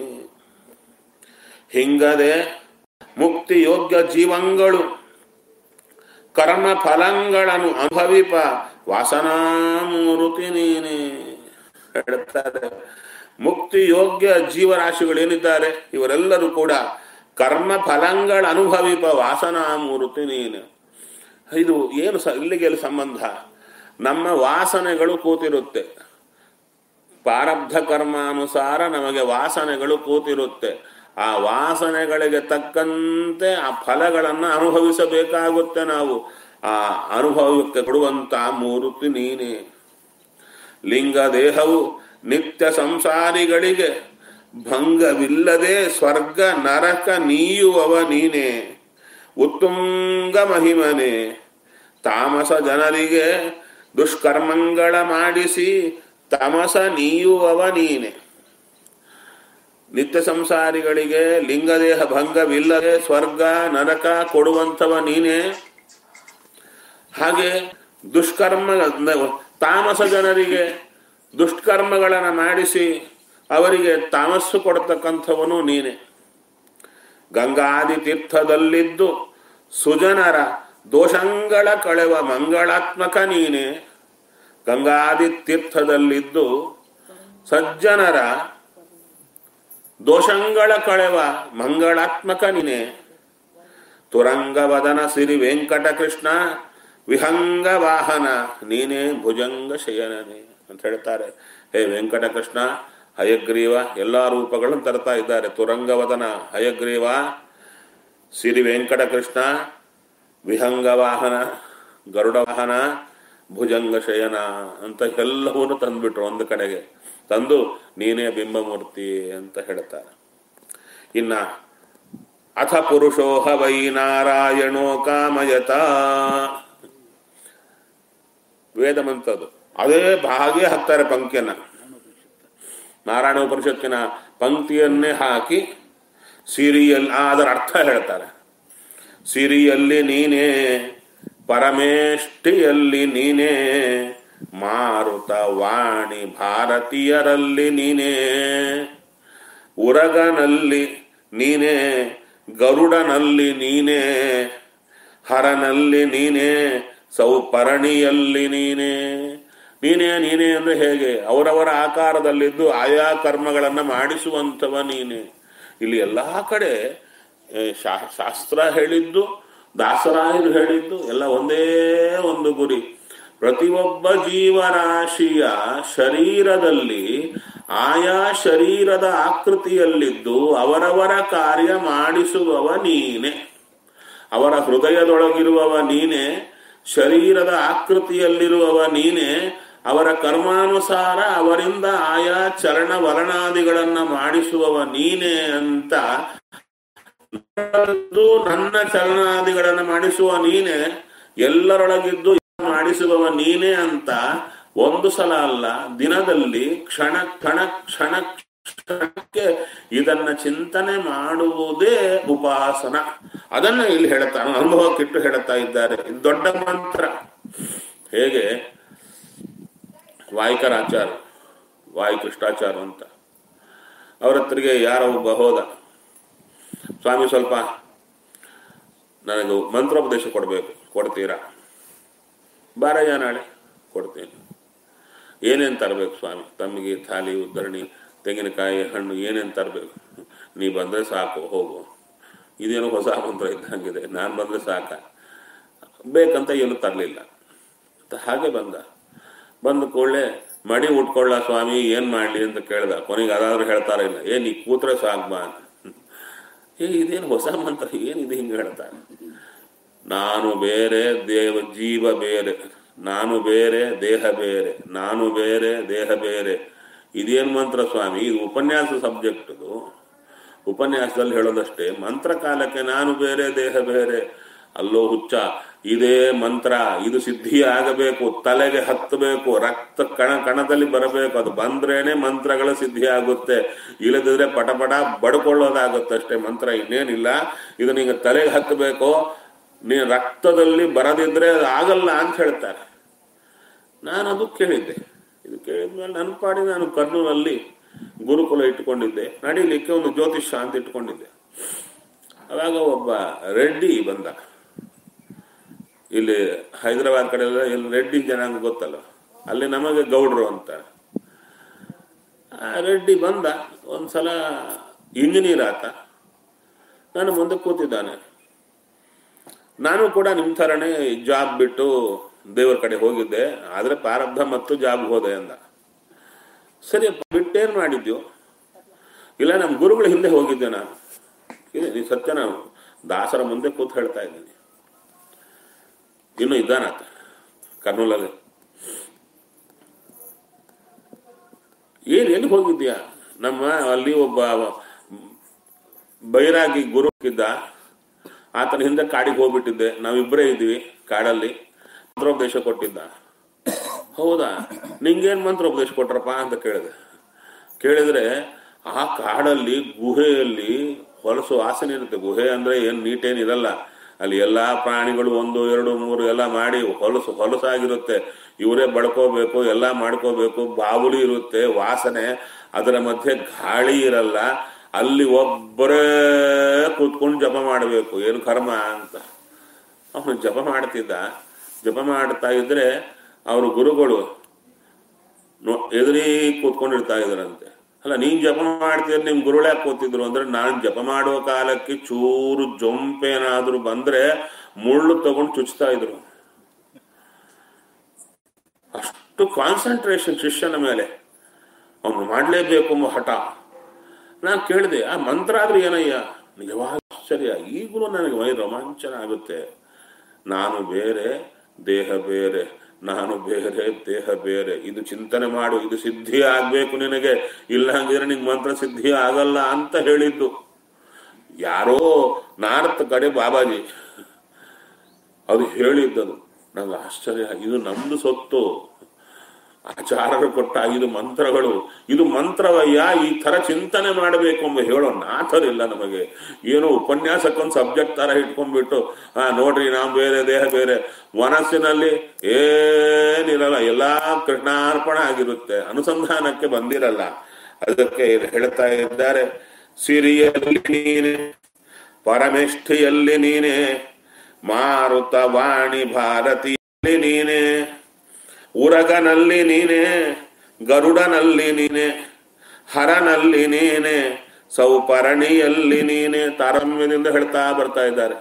ಹಿಂಗದೆ ಮುಕ್ತಿ ಯೋಗ್ಯ ಜೀವಂಗಳು ಕರ್ಮ ಫಲಗಳನ್ನು ಅನುಭವಿಪ ವಾಸನಾ ಮೂರುತಿ ನೀನೆ ಹೇಳ್ತಾರೆ. ಮುಕ್ತಿ ಯೋಗ್ಯ ಜೀವರಾಶಿಗಳೇನಿದ್ದಾರೆ ಇವರೆಲ್ಲರೂ ಕೂಡ ಕರ್ಮ ಫಲಗಳ ಅನುಭವಿಪ ವಾಸನಾ ಮೂರುತಿ ನೀನೆ. ಇದು ಏನು ಇಲ್ಲಿಗೆ ಸಂಬಂಧ? ನಮ್ಮ ವಾಸನೆಗಳು ಕೂತಿರುತ್ತೆ, ಪ್ರಾರಬ್ಧ ಕರ್ಮಾನುಸಾರ ನಮಗೆ ವಾಸನೆಗಳು ಕೂತಿರುತ್ತೆ. ಆ ವಾಸನೆಗಳಿಗೆ ತಕ್ಕಂತೆ ಆ ಫಲಗಳನ್ನು ಅನುಭವಿಸಬೇಕಾಗುತ್ತೆ. ನಾವು ಆ ಅನುಭವಕ್ಕೆ ಕೊಡುವಂತ ಮೂರುತಿ ನೀನೆ. ಲಿಂಗ ದೇಹವು ನಿತ್ಯ ಸಂಸಾರಿಗಳಿಗೆ ಭಂಗವಿಲ್ಲದೆ ಸ್ವರ್ಗ ನರಕ ನೀಯುವವ ನೀನೆ. ಉತ್ತುಂಗ ಮಹಿಮನೆ ತಾಮಸ ಜನರಿಗೆ ದುಷ್ಕರ್ಮಗಳ ಮಾಡಿಸಿ ತಮಸ ನೀಯುವವ ನೀನೆ. ನಿತ್ಯ ಸಂಸಾರಿಗಳಿಗೆ ಲಿಂಗದೇಹ ಭಂಗವಿಲ್ಲದೆ ಸ್ವರ್ಗ ನರಕ ಕೊಡುವಂಥವ ನೀನೆ. ಹಾಗೆ ದುಷ್ಕರ್ಮ ತಾಮಸ ಜನರಿಗೆ ದುಷ್ಕರ್ಮಗಳನ್ನು ಮಾಡಿಸಿ ಅವರಿಗೆ ತಾಮಸ್ಸು ಕೊಡ್ತಕ್ಕಂಥವನು ನೀನೆ. ಗಂಗಾದಿ ತೀರ್ಥದಲ್ಲಿದ್ದು ಸುಜನರ ದೋಷಗಳ ಕಳೆವ ಮಂಗಳಾತ್ಮಕ ನೀನೆ. ಗಂಗಾದಿ ತೀರ್ಥದಲ್ಲಿದ್ದು ಸಜ್ಜನರ ದೋಷಗಳ ಕಳೆವ ಮಂಗಳಾತ್ಮಕ ನೀನೆ. ತುರಂಗವದನ ಸಿರಿ ವೆಂಕಟ ಕೃಷ್ಣ ವಿಹಂಗ ವಾಹನ ನೀನೇ ಭುಜಂಗ ಶಯನನೇ ಅಂತ ಹೇಳ್ತಾರೆ. ಹೇ ವೆಂಕಟ ಕೃಷ್ಣ, ಹಯಗ್ರೀವ ಎಲ್ಲ ರೂಪಗಳನ್ನು ತರ್ತಾ ಇದ್ದಾರೆ. ತುರಂಗವದನ ಹಯಗ್ರೀವ, ಸಿರಿ ವೆಂಕಟ ಕೃಷ್ಣ, ವಿಹಂಗ ವಾಹನ ಗರುಡ ವಾಹನ, ಭುಜಂಗ ಶಯನ ಅಂತ ಎಲ್ಲವನ್ನೂ ತಂದ್ಬಿಟ್ರು. ಒಂದು ಕಡೆಗೆ ತಂದು ನೀನೇ ಬಿಂಬಮೂರ್ತಿ ಅಂತ ಹೇಳ್ತಾರೆ. ಇನ್ನ ಅಥ ಪುರುಷೋಹ ವೈ ನಾರಾಯಣೋ ಕಾಮಯತ ವೇದ ಮಂತ್ರದ್ದು ಅದೇ ಹಾಗೆ ಹಾಕ್ತಾರೆ ಪಂಕ್ತಿಯನ್ನ. ನಾರಾಯಣ ಉಪನಿಷತ್ತಿನ ಪಂಕ್ತಿಯನ್ನೇ ಹಾಕಿ ಸಿರಿಯಲ್ಲಿ ಅದರ ಅರ್ಥ ಹೇಳ್ತಾರೆ. ಸಿರಿಯಲ್ಲಿ ನೀನೇ, ಪರಮೇಷ್ಠಿಯಲ್ಲಿ ನೀನೇ, ಮಾರುತ ವಾಣಿ ಭಾರತೀಯರಲ್ಲಿ ನೀನೇ, ಉರಗನಲ್ಲಿ ನೀನೇ, ಗರುಡನಲ್ಲಿ ನೀನೇ, ಹರನಲ್ಲಿ ನೀನೇ, ಸೌಪರಣಿಯಲ್ಲಿ ನೀನೇ. ನೀನೇ ನೀನೇ ಅಂದ್ರೆ ಹೇಗೆ? ಅವರವರ ಆಕಾರದಲ್ಲಿದ್ದು ಆಯಾ ಕರ್ಮಗಳನ್ನು ಮಾಡಿಸುವಂಥವ ನೀನೇ. ಇಲ್ಲಿ ಎಲ್ಲ ಕಡೆ ಶಾಸ್ತ್ರ ಹೇಳಿದ್ದು, ದಾಸರಾಯರು ಹೇಳಿದ್ದು ಎಲ್ಲ ಒಂದೇ ಒಂದು ಗುರಿ. ಪ್ರತಿಯೊಬ್ಬ ಜೀವರಾಶಿಯ ಶರೀರದಲ್ಲಿ ಆಯಾ ಶರೀರದ ಆಕೃತಿಯಲ್ಲಿದ್ದು ಅವರವರ ಕಾರ್ಯ ಮಾಡಿಸುವವ ನೀನೆ. ಅವರ ಹೃದಯದೊಳಗಿರುವವ ನೀನೆ, ಶರೀರದ ಆಕೃತಿಯಲ್ಲಿರುವವ ನೀನೆ, ಅವರ ಕರ್ಮಾನುಸಾರ ಅವರಿಂದ ಆಯಾ ಚರಣ ವಲನಾದಿಗಳನ್ನ ಮಾಡಿಸುವವ ನೀನೆ ಅಂತ. ನನ್ನ ಚಲನಾದಿಗಳನ್ನು ಮಾಡಿಸುವ ನೀನೆ, ಎಲ್ಲರೊಳಗಿದ್ದು ಮಾಡಿಸುವವ ನೀನೆ ಅಂತ ಒಂದು ಸಲ ಅಲ್ಲ, ದಿನದಲ್ಲಿ ಕ್ಷಣ ಕ್ಷಣ ಕ್ಷಣ ಕ್ಷಣಕ್ಕೆ ಇದನ್ನ ಚಿಂತನೆ ಮಾಡುವುದೇ ಉಪಾಸನ. ಅದನ್ನ ಇಲ್ಲಿ ಹೇಳ್ತಾನೆ, ಅನುಭವಕ್ಕಿಟ್ಟು ಹೇಳುತ್ತಾ ಇದ್ದಾರೆ. ಇದು ದೊಡ್ಡ ಮಂತ್ರ. ಹೇಗೆ ವಾಯಿಕರಾಚಾರ, ವಾಯುಕೃಷ್ಣಾಚಾರ ಅಂತ ಅವ್ರ ಹತ್ರಿಗೆ ಯಾರೋ ಒಬ್ಬ ಹೋದ, ಸ್ವಾಮಿ ಸ್ವಲ್ಪ ನನಗೆ ಮಂತ್ರೋಪದೇಶ ಕೊಡ್ತೀರಾ? ಬಾರಯ್ಯ, ನಾಳೆ ಕೊಡ್ತೀನಿ. ಏನೇನು ತರಬೇಕು ಸ್ವಾಮಿ? ತಮ್ಮಿಗೆ, ಥಾಲಿ, ಉದ್ದರಣಿ, ತೆಂಗಿನಕಾಯಿ, ಹಣ್ಣು ಏನೇನು ತರಬೇಕು? ನೀ ಬಂದರೆ ಸಾಕು, ಹೋಗು. ಇದೇನು ಹೊಸ ಮಂತ್ರ ಇದ್ದಂಗಿದೆ, ನಾನು ಬಂದರೆ ಸಾಕ, ಬೇಕಂತ ಏನು ತರಲಿಲ್ಲ. ಹಾಗೆ ಬಂದ ಕೂಡಲೇ ಮಡಿ ಉಟ್ಕೊಳ್ಳ ಸ್ವಾಮಿ, ಏನು ಮಾಡಲಿ ಅಂತ ಕೇಳ್ದ. ಕೊನೆಗೆ ಅದಾದ್ರೂ ಹೇಳ್ತಾರ ಇಲ್ಲ, ನೀ ಕೂತ್ರೆ ಸಾಕು ಬಾ ಅಂತ. ಇದೇನು ಹೊಸ ಮಂತ್ರ, ಏನಿದೆ ಹಿಂಗೆ ಹೇಳ್ತಾರೆ? ನಾನು ಬೇರೆ, ಜೀವ ಬೇರೆ, ನಾನು ಬೇರೆ, ದೇಹ ಬೇರೆ, ನಾನು ಬೇರೆ, ದೇಹ ಬೇರೆ. ಇದೇನು ಮಂತ್ರ ಸ್ವಾಮಿ? ಇದು ಉಪನ್ಯಾಸ ಸಬ್ಜೆಕ್ಟ್. ಇದು ಉಪನ್ಯಾಸದಲ್ಲಿ ಹೇಳೋದಷ್ಟೇ. ಮಂತ್ರ ಕಾಲಕ್ಕೆ ನಾನು ಬೇರೆ, ದೇಹ ಬೇರೆ. ಅಲ್ಲೋ ಹುಚ್ಚ, ಇದೇ ಮಂತ್ರ. ಇದು ಸಿದ್ಧಿ ಆಗಬೇಕು, ತಲೆಗೆ ಹತ್ತಬೇಕು, ರಕ್ತ ಕಣದಲ್ಲಿ ಬರಬೇಕು. ಅದು ಬಂದ್ರೇನೆ ಮಂತ್ರಗಳ ಸಿದ್ಧಿ ಆಗುತ್ತೆ. ಇಲ್ಲದಿದ್ರೆ ಪಟಪಟ ಬಡ್ಕೊಳ್ಳೋದಾಗುತ್ತಷ್ಟೇ ಮಂತ್ರ, ಇನ್ನೇನಿಲ್ಲ. ಇದು ನಿಂಗೆ ತಲೆಗೆ ಹತ್ತಬೇಕು, ನೀನು ರಕ್ತದಲ್ಲಿ ಬರದಿದ್ರೆ ಆಗಲ್ಲ ಅಂತ ಹೇಳ್ತಾರೆ. ನಾನು ಅದು ಕೇಳಿದ್ದೆ. ಇದು ಕೇಳಿದ್ಮೇಲೆ ನನ್ನ ಪಾಡಿ ನಾನು ಕರ್ನೂಲಲ್ಲಿ ಗುರುಕುಲ ಇಟ್ಕೊಂಡಿದ್ದೆ, ನಡೀಲಿಕ್ಕೆ ಒಂದು ಜ್ಯೋತಿಷ್ಯ ಅಂತ ಇಟ್ಕೊಂಡಿದ್ದೆ. ಅವಾಗ ಒಬ್ಬ ರೆಡ್ಡಿ ಬಂದ. ಇಲ್ಲಿ ಹೈದರಾಬಾದ್ ಕಡೆ ಎಲ್ಲ ಇಲ್ಲಿ ರೆಡ್ಡಿ ಜನಾಂಗ ಗೊತ್ತಲ್ಲ, ಅಲ್ಲಿ ನಮಗೆ ಗೌಡ್ರು ಅಂತ. ಆ ರೆಡ್ಡಿ ಬಂದ. ಒಂದ್ಸಲ ಇಂಜಿನಿಯರ್ ಆತ, ನಾನು ಮುಂದೆ ಕೂತಿದ್ದಾನೆ. ನಾನು ಕೂಡ ನಿಮ್ಮ ಥರನೇ ಜಾಬ್ ಬಿಟ್ಟು ದೇವರ ಕಡೆ ಹೋಗಿದ್ದೆ, ಆದರೆ ಪ್ರಾರಬ್ಧ ಮತ್ತು ಜಾಬ್ ಹೋದೆ ಅಂದ. ಸರಿ, ಬಿಟ್ಟೇನು ಮಾಡಿದ್ಯೋ? ಇಲ್ಲ, ನಮ್ಮ ಗುರುಗಳ ಹಿಂದೆ ಹೋಗಿದ್ದೆ ನಾನು. ಇದೆ ನೀ ಸತ್ಯ, ನಾವು ದಾಸರ ಮುಂದೆ ಕೂತು ಹೇಳ್ತಾ ಇದ್ದೀನಿ. ಇನ್ನೂ ಇದ್ದಾನಾತ ಕರ್ನೂಲಲ್ಲಿ. ಎಲ್ಲಿ ಹೋಗಿದ್ಯಾ? ನಮ್ಮ ಅಲ್ಲಿ ಒಬ್ಬ ಬೈರಾಗಿ ಗುರು ಇದ್ದ, ಆತನ ಹಿಂದೆ ಕಾಡಿಗೆ ಹೋಗ್ಬಿಟ್ಟಿದ್ದೆ. ನಾವಿಬ್ಬರೇ ಇದ್ವಿ ಕಾಡಲ್ಲಿ. ಮಂತ್ರೋಪದೇಶ ಕೊಟ್ಟಿದ್ದ. ಹೌದಾ, ನಿಂಗೇನು ಮಂತ್ರೋಪದೇಶ ಕೊಟ್ರಪ್ಪ ಅಂತ ಕೇಳಿದ್ರೆ ಆ ಕಾಡಲ್ಲಿ ಗುಹೆಯಲ್ಲಿ ಹೊಲಸು ವಾಸನೆ ಇರುತ್ತೆ. ಗುಹೆ ಅಂದ್ರೆ ಏನು ನೀಟೇನಿರಲ್ಲ, ಅಲ್ಲಿ ಎಲ್ಲಾ ಪ್ರಾಣಿಗಳು 1, 2, 3 ಎಲ್ಲ ಮಾಡಿ ಹೊಲಸಾಗಿರುತ್ತೆ. ಇವರೇ ಬಡ್ಕೋಬೇಕು, ಎಲ್ಲ ಮಾಡ್ಕೋಬೇಕು. ಬಾವುಲಿ ಇರುತ್ತೆ, ವಾಸನೆ. ಅದರ ಮಧ್ಯೆ ಗಾಳಿ ಇರಲ್ಲ. ಅಲ್ಲಿ ಒಬ್ಬರೇ ಕೂತ್ಕೊಂಡು ಜಪ ಮಾಡಬೇಕು. ಏನು ಕರ್ಮ ಅಂತ ಅವನು ಜಪ ಮಾಡ್ತಿದ್ದ. ಜಪ ಮಾಡ್ತಾ ಇದ್ರೆ ಅವರು ಗುರುಗಳು ಎದುರಿ ಕೂತ್ಕೊಂಡಿರ್ತಾ ಇದ್ರಂತೆ. ಅಲ್ಲ, ನೀನ್ ಜಪ ಮಾಡ್ತಿದ್ರೆ ನಿಮ್ ಗುರುಳ್ಯಾಕೆ ಕೂತಿದ್ರು ಅಂದ್ರೆ, ನಾನು ಜಪ ಮಾಡುವ ಕಾಲಕ್ಕೆ ಚೂರು ಜೊಂಪೇನಾದ್ರೂ ಬಂದ್ರೆ ಮುಳ್ಳು ತಗೊಂಡು ಚುಚ್ತಾ ಇದ್ರು. ಅಷ್ಟು ಕಾನ್ಸಂಟ್ರೇಷನ್ ಶಿಷ್ಯನ ಮೇಲೆ. ಅವನು ಮಾಡ್ಲೇಬೇಕು ಎಂಬ ಹಠ. ನಾನು ಕೇಳಿದೆ, ಆ ಮಂತ್ರ ಆದ್ರೂ ಏನಯ್ಯ? ನಿಜವಾದ ಆಶ್ಚರ್ಯ. ಈಗಲೂ ನನಗೆ ಮೈ ರೋಮಾಂಚನ ಆಗುತ್ತೆ. ನಾನು ಬೇರೆ, ದೇಹ ಬೇರೆ, ನಾನು ಬೇರೆ, ದೇಹ ಬೇರೆ. ಇದು ಚಿಂತನೆ ಮಾಡು, ಇದು ಸಿದ್ಧಿ ಆಗ್ಬೇಕು ನಿನಗೆ, ಇಲ್ಲ ಹಂಗಿದ್ರೆ ನಿನ್ ಮಂತ್ರ ಸಿದ್ಧಿ ಆಗಲ್ಲ ಅಂತ ಹೇಳಿದ್ದು ಯಾರೋ ನಾರ್ತ್ ಕಡೆ ಬಾಬಾಜಿ. ಅದು ಹೇಳಿದ್ದದು. ನಂಗೆ ಆಶ್ಚರ್ಯ. ಇದು ನಮ್ದು ಸೊತ್ತು, ಆಚಾರ್ಯರು ಕೊಟ್ಟ ಇದು ಮಂತ್ರಗಳು. ಇದು ಮಂತ್ರವಯ್ಯ, ಈ ತರ ಚಿಂತನೆ ಮಾಡಬೇಕು ಎಂಬ ಹೇಳೋ ನಾಥರಿಲ್ಲ ನಮಗೆ. ಏನೋ ಉಪನ್ಯಾಸಕ್ಕೊಂದು ಸಬ್ಜೆಕ್ಟ್ ತರ ಇಟ್ಕೊಂಡ್ಬಿಟ್ಟು ನೋಡ್ರಿ ನಾವು ಬೇರೆ, ದೇಹ ಬೇರೆ. ಮನಸ್ಸಿನಲ್ಲಿ ಏನಿರಲ್ಲ, ಎಲ್ಲಾ ಕೃಷ್ಣಾರ್ಪಣ ಆಗಿರುತ್ತೆ, ಅನುಸಂಧಾನಕ್ಕೆ ಬಂದಿರಲ್ಲ. ಅದಕ್ಕೆ ಹೇಳ್ತಾ ಇದ್ದಾರೆ, ಸಿರಿಯಲ್ಲಿ ನೀನೆ, ಪರಮೇಷ್ಠಿಯಲ್ಲಿ ನೀನೆ, ಮಾರುತ ವಾಣಿ ಭಾರತಿಯಲ್ಲಿ ನೀನೆ, ಉರಗನಲ್ಲಿ ನೀನೆ, ಗರುಡನಲ್ಲಿ ನೀನೆ, ಹರನಲ್ಲಿ ನೀನೆ, ಸೌಪರ್ಣಿಯಲ್ಲಿ ನೀನೆ. ತಾರತಮ್ಯದಿಂದ ಹೇಳ್ತಾ ಬರ್ತಾ ಇದ್ದಾರೆ.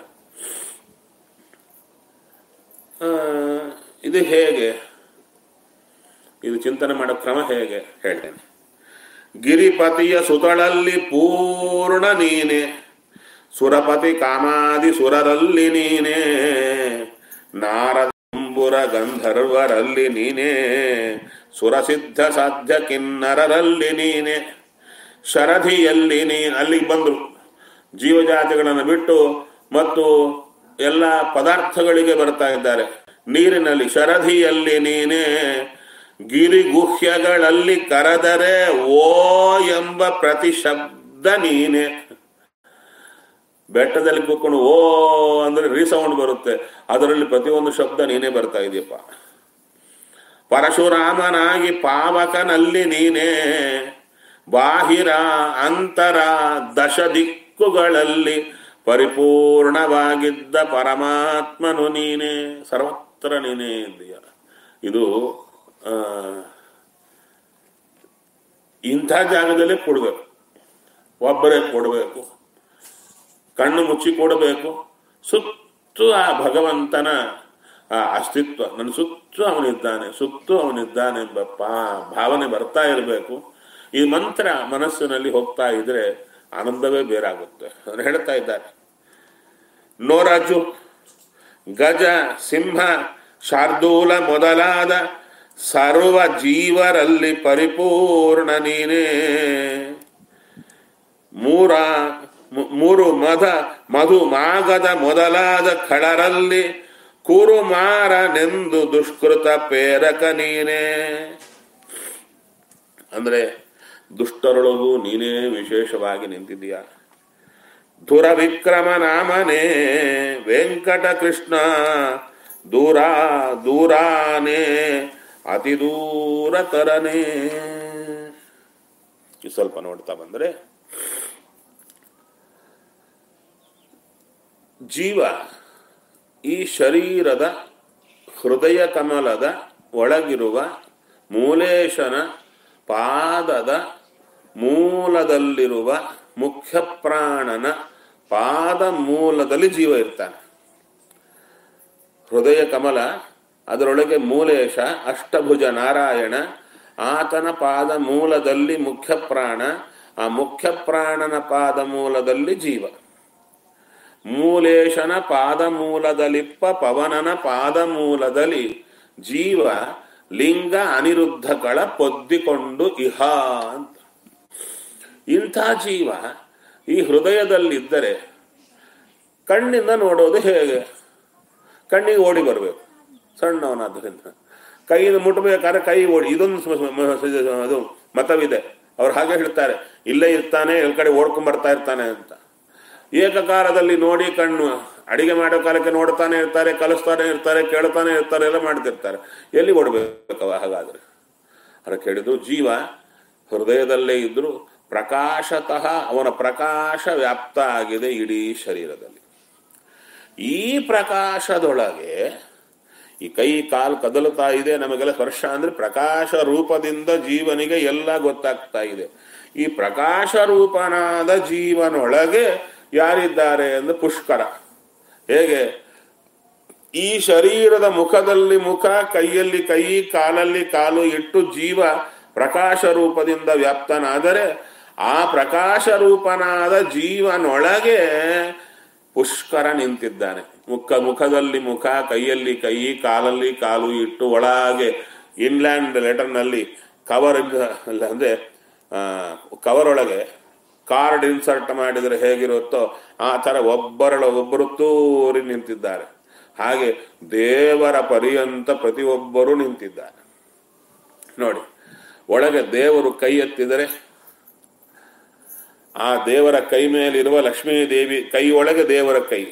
ಇದು ಹೇಗೆ, ಇದು ಚಿಂತನೆ ಮಾಡೋ ಕ್ರಮ ಹೇಗೆ ಹೇಳ್ತೇನೆ. ಗಿರಿಪತಿಯ ಸುತಳಲ್ಲಿ ಪೂರ್ಣ ನೀನೆ, ಸುರಪತಿ ಕಾಮಾದಿ ಸುರರಲ್ಲಿ ನೀನೆ, ನಾರದಂಬುರ ಗಂಧರ್ವರಲ್ಲಿ ನೀನೆ, ಸುರಸಿದ್ಧ ಸಾಧ್ಯ ಕಿನ್ನರರಲ್ಲಿ ನೀನೆ, ಶರಧಿಯಲ್ಲಿ ನೀನು. ಅಲ್ಲಿಗೆ ಬಂದರು ಜೀವಜಾತಿಗಳನ್ನು ಬಿಟ್ಟು ಮತ್ತು ಎಲ್ಲ ಪದಾರ್ಥಗಳಿಗೆ ಬರ್ತಾ ಇದ್ದಾರೆ. ನೀರಿನಲ್ಲಿ ಶರಧಿಯಲ್ಲಿ ನೀನೆ, ಗಿರಿಗುಹ್ಯಗಳಲ್ಲಿ ಕರೆದರೆ ಓ ಎಂಬ ಪ್ರತಿಶಬ್ದ ನೀನೆ. ಬೆಟ್ಟದಲ್ಲಿ ಕೂತ್ಕೊಂಡು ಓ ಅಂದ್ರೆ ರೀಸೌಂಡ್ ಬರುತ್ತೆ, ಅದರಲ್ಲಿ ಪ್ರತಿಯೊಂದು ಶಬ್ದ ನೀನೇ ಬರ್ತಾ ಇದೆಯಪ್ಪ. ಪರಶುರಾಮನಾಗಿ ಪಾವಕನಲ್ಲಿ ನೀನೇ, ಬಾಹಿರ ಅಂತರ ದಶ ದಿಕ್ಕುಗಳಲ್ಲಿ ಪರಿಪೂರ್ಣವಾಗಿದ್ದ ಪರಮಾತ್ಮನು ನೀನೇ. ಸರ್ವತ್ರ ನೀನೇ ಇದೆಯ. ಇದು ಇಂಥ ಜಾಗದಲ್ಲೇ ಕೊಡಬೇಕು, ಒಬ್ಬರೇ ಕೊಡಬೇಕು, ಕಣ್ಣು ಮುಚ್ಚಿ ಕೊಡಬೇಕು. ಸುತ್ತು ಆ ಭಗವಂತನ ಆ ಅಸ್ತಿತ್ವ, ನನ್ನ ಸುತ್ತು ಅವನಿದ್ದಾನೆ, ಸುತ್ತು ಅವನಿದ್ದಾನೆ ಎಂಬ ಭಾವನೆ ಬರ್ತಾ ಇರಬೇಕು. ಈ ಮಂತ್ರ ಮನಸ್ಸಿನಲ್ಲಿ ಹೋಗ್ತಾ ಇದ್ರೆ ಆನಂದವೇ ಬೇರಾಗುತ್ತೆ. ಅದನ್ನು ಹೇಳ್ತಾ ಇದ್ದಾರೆ. ನೋರಜು, ಗಜ, ಸಿಂಹ, ಶಾರ್ದೂಲ ಮೊದಲಾದ ಸರ್ವ ಜೀವರಲ್ಲಿ ಪರಿಪೂರ್ಣ ನೀನೇ, ಮೂರು ಮಧು ಮಾಗದ ಮೊದಲಾದ ಖಳರಲ್ಲಿ ಕುರುಮಾರನೆಂದು ದುಷ್ಕೃತ ಪ್ರೇರಕ ನೀನೇ. ಅಂದ್ರೆ ದುಷ್ಟರೊಳಗೂ ನೀನೇ ವಿಶೇಷವಾಗಿ ನಿಂತಿದ್ದೀಯ. ದುರವಿಕ್ರಮ ನಾಮನೇ ವೆಂಕಟ ಕೃಷ್ಣ, ದೂರಾನೇ ಅತಿ ದೂರ ತರನೇ. ಸ್ವಲ್ಪ ನೋಡ್ತಾ ಬಂದ್ರೆ ಜೀವ ಈ ಶರೀರದ ಹೃದಯ ಕಮಲದ ಒಳಗಿರುವ ಮೂಲೇಶನ ಪಾದದ ಮೂಲದಲ್ಲಿರುವ ಮುಖ್ಯ ಪ್ರಾಣನ ಪಾದ ಮೂಲದಲ್ಲಿ ಜೀವ ಇರ್ತಾನೆ. ಹೃದಯ ಕಮಲ, ಅದರೊಳಗೆ ಮೂಲೇಶ ಅಷ್ಟಭುಜ ನಾರಾಯಣ, ಆತನ ಪಾದ ಮೂಲದಲ್ಲಿ ಮುಖ್ಯ ಪ್ರಾಣ, ಆ ಮುಖ್ಯ ಪ್ರಾಣನ ಪಾದ ಮೂಲದಲ್ಲಿ ಜೀವ. ಮೂಲೇಶನ ಪಾದ ಮೂಲದಲ್ಲಿಪ್ಪ ಪವನನ ಪಾದ ಮೂಲದಲ್ಲಿ ಜೀವ ಲಿಂಗ ಅನಿರುದ್ಧಗಳ ಪೊದ್ದಿಕೊಂಡು ಇಹ ಅಂತ. ಇಂಥ ಜೀವ ಈ ಹೃದಯದಲ್ಲಿದ್ದರೆ ಕಣ್ಣಿಂದ ನೋಡೋದು ಹೇಗೆ? ಕಣ್ಣಿಗೆ ಓಡಿ ಬರಬೇಕು, ಸಣ್ಣವನಾದ್ದರಿಂದ. ಕೈಯಿಂದ ಮುಟ್ಟಬೇಕಾದ್ರೆ ಕೈ ಓಡಿ, ಇದೊಂದು ಅದು ಮತವಿದೆ. ಅವ್ರು ಹಾಗೆ ಹೇಳ್ತಾರೆ, ಇಲ್ಲೇ ಇರ್ತಾನೆ, ಎಲ್ಲ ಕಡೆ ಓಡ್ಕೊಂಡ್ಬರ್ತಾ ಇರ್ತಾನೆ ಅಂತ. ಏಕಕಾಲದಲ್ಲಿ ನೋಡಿ ಕಣ್ಣು ಅಡಿಗೆ ಮಾಡೋ ಕಾಲಕ್ಕೆ ನೋಡ್ತಾನೆ ಇರ್ತಾರೆ, ಕಲಿಸ್ತಾನೆ ಇರ್ತಾರೆ, ಕೇಳ್ತಾನೆ ಇರ್ತಾರೆ, ಎಲ್ಲ ಮಾಡ್ತಿರ್ತಾರೆ. ಎಲ್ಲಿ ಓಡ್ಬೇಕವ? ಹಾಗಾದ್ರೆ ಅದಕ್ಕೆ ಹೇಳಿದ್ರು, ಜೀವ ಹೃದಯದಲ್ಲೇ ಇದ್ರು ಪ್ರಕಾಶತಃ ಅವನ ಪ್ರಕಾಶ ವ್ಯಾಪ್ತ ಆಗಿದೆ ಇಡೀ ಶರೀರದಲ್ಲಿ. ಈ ಪ್ರಕಾಶದೊಳಗೆ ಈ ಕೈ ಕಾಲು ಕದಲುತ್ತಾ ಇದೆ, ನಮಗೆಲ್ಲ ಸ್ಪರ್ಶ ಅಂದ್ರೆ ಪ್ರಕಾಶ ರೂಪದಿಂದ ಜೀವನಿಗೆ ಎಲ್ಲ ಗೊತ್ತಾಗ್ತಾ ಇದೆ. ಈ ಪ್ರಕಾಶ ರೂಪನಾದ ಜೀವನೊಳಗೆ ಯಾರಿದ್ದಾರೆ ಅಂದ್ರೆ ಪುಷ್ಕರ. ಹೇಗೆ? ಈ ಶರೀರದ ಮುಖದಲ್ಲಿ ಮುಖ, ಕೈಯಲ್ಲಿ ಕೈ, ಕಾಲಲ್ಲಿ ಕಾಲು ಇಟ್ಟು ಜೀವ ಪ್ರಕಾಶ ರೂಪದಿಂದ ವ್ಯಾಪ್ತನಾದರೆ, ಆ ಪ್ರಕಾಶ ರೂಪನಾದ ಜೀವನೊಳಗೆ ಪುಷ್ಕರ ನಿಂತಿದ್ದಾನೆ. ಮುಖದಲ್ಲಿ ಮುಖ, ಕೈಯಲ್ಲಿ ಕೈ, ಕಾಲಲ್ಲಿ ಕಾಲು ಇಟ್ಟು ಒಳಗೆ ಇನ್ಲ್ಯಾಂಡ್ ಲೆಟರ್ನಲ್ಲಿ ಕವರ್ ಅಂದ್ರೆ ಕವರ್ ಒಳಗೆ ಕಾರ್ಡ್ ಇನ್ಸರ್ಟ್ ಮಾಡಿದರೆ ಹೇಗಿರುತ್ತೋ ಆ ಥರ ಒಬ್ಬರು ತೂರಿ ನಿಂತಿದ್ದಾರೆ. ಹಾಗೆ ದೇವರ ಪರ್ಯಂತ ಪ್ರತಿಯೊಬ್ಬರೂ ನಿಂತಿದ್ದಾರೆ. ನೋಡಿ, ಒಳಗೆ ದೇವರು ಕೈ ಎತ್ತಿದರೆ ಆ ದೇವರ ಕೈ ಮೇಲಿರುವ ಲಕ್ಷ್ಮೀ ದೇವಿ ಕೈ ಒಳಗೆ ದೇವರ ಕೈ,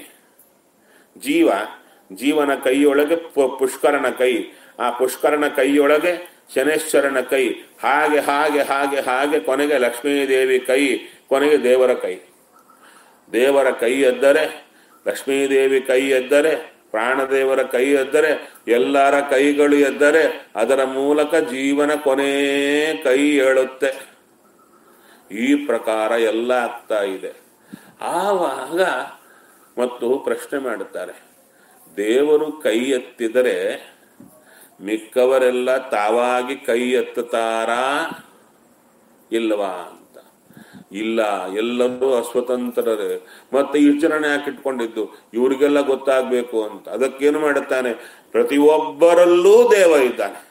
ಜೀವನ ಕೈಯೊಳಗೆ ಪುಷ್ಕರನ ಕೈ, ಆ ಪುಷ್ಕರನ ಕೈಯೊಳಗೆ ಶನೇಶ್ವರನ ಕೈ, ಹಾಗೆ ಹಾಗೆ ಹಾಗೆ ಹಾಗೆ ಕೊನೆಗೆ ಲಕ್ಷ್ಮೀದೇವಿ ಕೈ ಕೊನೆಗೆ ದೇವರ ಕೈ. ದೇವರ ಕೈ ಎದ್ದರೆ, ಲಕ್ಷ್ಮೀದೇವಿ ಕೈ ಎದ್ದರೆ, ಪ್ರಾಣದೇವರ ಕೈ ಎದ್ದರೆ, ಎಲ್ಲರ ಕೈಗಳು ಎದ್ದರೆ ಅದರ ಮೂಲಕ ಜೀವನ ಕೊನೇ ಕೈ ಏಳುತ್ತೆ. ಈ ಪ್ರಕಾರ ಎಲ್ಲ ಆಗ್ತಾ ಇದೆ. ಆವಾಗ ಮತ್ತು ಪ್ರಶ್ನೆ ಮಾಡುತ್ತಾರೆ, ದೇವರು ಕೈ ಎತ್ತಿದರೆ ಮಿಕ್ಕವರೆಲ್ಲ ತಾವಾಗಿ ಕೈ ಎತ್ತುತ್ತಾರಾ ಇಲ್ಲವಾ ಅಂತ. ಇಲ್ಲ, ಎಲ್ಲರೂ ಅಸ್ವತಂತ್ರರೇ. ಮತ್ತೆ ಈಚರಣೆ ಹಾಕಿಟ್ಕೊಂಡಿದ್ದು ಇವರಿಗೆಲ್ಲ ಗೊತ್ತಾಗಬೇಕು ಅಂತ. ಅದಕ್ಕೇನು ಮಾಡುತ್ತಾನೆ, ಪ್ರತಿಯೊಬ್ಬರಲ್ಲೂ ದೇವ ಇದ್ದಾನೆ.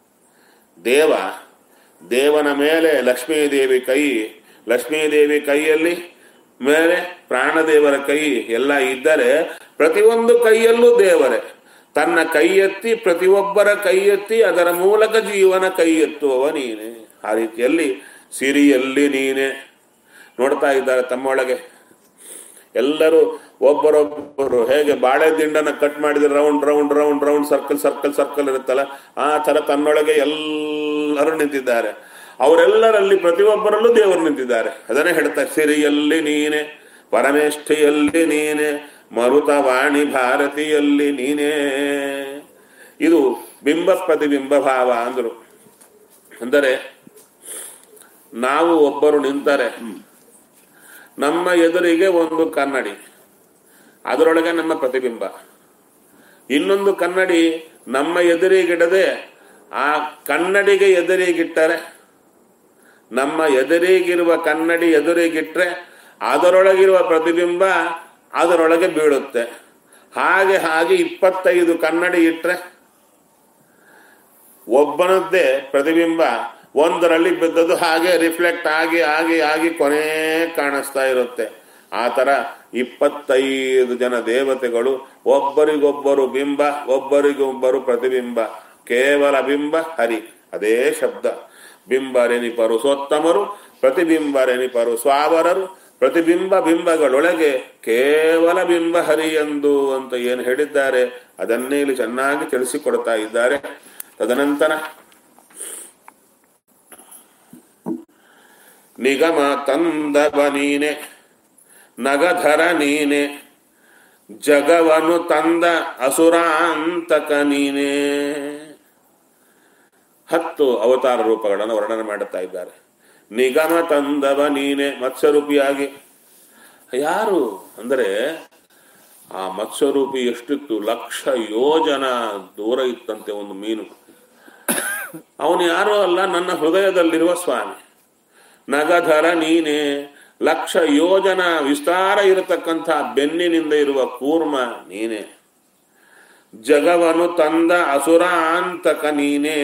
ದೇವನ ಮೇಲೆ ಲಕ್ಷ್ಮೀದೇವಿ ಕೈ, ಲಕ್ಷ್ಮೀದೇವಿ ಕೈಯಲ್ಲಿ ಮೇಲೆ ಪ್ರಾಣದೇವರ ಕೈ ಎಲ್ಲ ಇದ್ದರೆ ಪ್ರತಿಯೊಂದು ಕೈಯಲ್ಲೂ ದೇವರೇ. ತನ್ನ ಕೈ ಎತ್ತಿ ಪ್ರತಿಯೊಬ್ಬರ ಕೈ ಎತ್ತಿ ಅದರ ಮೂಲಕ ಜೀವನ ಕೈ ಎತ್ತುವವ ನೀನೆ. ಆ ರೀತಿಯಲ್ಲಿ ಸಿರಿಯಲ್ಲಿ ನೀನೆ ನೋಡ್ತಾ ಇದ್ದಾರೆ ತಮ್ಮೊಳಗೆ. ಎಲ್ಲರೂ ಒಬ್ಬರೊಬ್ಬರು ಹೇಗೆ ಬಾಳೆ ದಿಂಡನ ಕಟ್ ಮಾಡಿದ್ರೆ round round round round circle circle circle ಇರುತ್ತಲ್ಲ, ಆ ಥರ ತನ್ನೊಳಗೆ ಎಲ್ಲರೂ ನಿಂತಿದ್ದಾರೆ. ಅವರೆಲ್ಲರಲ್ಲಿ ಪ್ರತಿಯೊಬ್ಬರಲ್ಲೂ ದೇವರು ನಿಂತಿದ್ದಾರೆ. ಅದನ್ನೇ ಹೇಳ್ತಾರೆ, ಸಿರಿಯಲ್ಲಿ ನೀನೆ, ಪರಮೇಷ್ಠಿಯಲ್ಲಿ ನೀನೆ, ಮರುತವಾಣಿ ಭಾರತಿಯಲ್ಲಿ ನೀನೇ. ಇದು ಬಿಂಬ ಪ್ರತಿಬಿಂಬ ಭಾವ ಅಂದರು. ಅಂದರೆ ನಾವು ಒಬ್ಬರು ನಿಂತರೆ ನಮ್ಮ ಎದುರಿಗೆ ಒಂದು ಕನ್ನಡಿ, ಅದರೊಳಗೆ ನಮ್ಮ ಪ್ರತಿಬಿಂಬ. ಇನ್ನೊಂದು ಕನ್ನಡಿ ನಮ್ಮ ಎದುರಿಗಿಡದೆ ಆ ಕನ್ನಡಿಗೆ ಎದುರಿಗಿಟ್ಟರೆ, ನಮ್ಮ ಎದುರಿಗಿರುವ ಕನ್ನಡಿ ಎದುರಿಗಿಟ್ರೆ ಅದರೊಳಗಿರುವ ಪ್ರತಿಬಿಂಬ ಅದರೊಳಗೆ ಬೀಳುತ್ತೆ. ಹಾಗೆ 25 ಕನ್ನಡಿ ಇಟ್ಟರೆ ಒಬ್ಬನದ್ದೇ ಪ್ರತಿಬಿಂಬ ಒಂದರಲ್ಲಿ ಬಿದ್ದದ್ದು ಹಾಗೆ ರಿಫ್ಲೆಕ್ಟ್ ಆಗಿ ಆಗಿ ಆಗಿ ಕೊನೆ ಕಾಣಿಸ್ತಾ ಇರುತ್ತೆ. ಆ ಥರ 25 ಜನ ದೇವತೆಗಳು, ಒಬ್ಬರಿಗೊಬ್ಬರು ಬಿಂಬ, ಒಬ್ಬರಿಗೊಬ್ಬರು ಪ್ರತಿಬಿಂಬ. ಕೇವಲ ಬಿಂಬ ಹರಿ, ಅದೇ ಶಬ್ದ. ಬಿಂಬರೆನಿಪರು ಸೋತ್ತಮರು, ಪ್ರತಿಬಿಂಬರೆನಿಪರು ಸ್ವಾವರರು. ಪ್ರತಿಬಿಂಬ ಬಿಂಬಗಳೊಳಗೆ ಕೇವಲ ಬಿಂಬ ಹರಿ ಎಂದು ಅಂತ ಏನು ಹೇಳಿದ್ದಾರೆ ಅದನ್ನೇ ಇಲ್ಲಿ ಚೆನ್ನಾಗಿ ತಿಳಿಸಿಕೊಡ್ತಾ ಇದ್ದಾರೆ. ತದನಂತರ ನಿಗಮ ತಂದವ ನೀನೆ, ನಗಧರ ನೀನೆ, ಜಗವನು ತಂದ ಅಸುರಾಂತಕ ನೀನೆ. 10 ಅವತಾರ ರೂಪಗಳನ್ನು ವರ್ಣನೆ ಮಾಡುತ್ತಾ ಇದ್ದಾರೆ. ನಿಗಮ ತಂದವ ನೀನೆ, ಮತ್ಸ್ಯರೂಪಿಯಾಗಿ. ಯಾರು ಅಂದರೆ ಆ ಮತ್ಸ್ಯರೂಪಿ ಎಷ್ಟಿತ್ತು, 1,00,000 ಯೋಜನ ದೂರ ಇತ್ತಂತೆ ಒಂದು ಮೀನು. ಅವನು ಯಾರೋ ಅಲ್ಲ, ನನ್ನ ಹೃದಯದಲ್ಲಿರುವ ಸ್ವಾಮಿ. ನಗಧರ ನೀನೆ, 1,00,000 ಯೋಜನ ವಿಸ್ತಾರ ಇರತಕ್ಕಂಥ ಬೆನ್ನಿನಿಂದ ಇರುವ ಕೂರ್ಮ ನೀನೆ. ಜಗವನು ತಂದ ಅಸುರಾಂತಕ ನೀನೇ.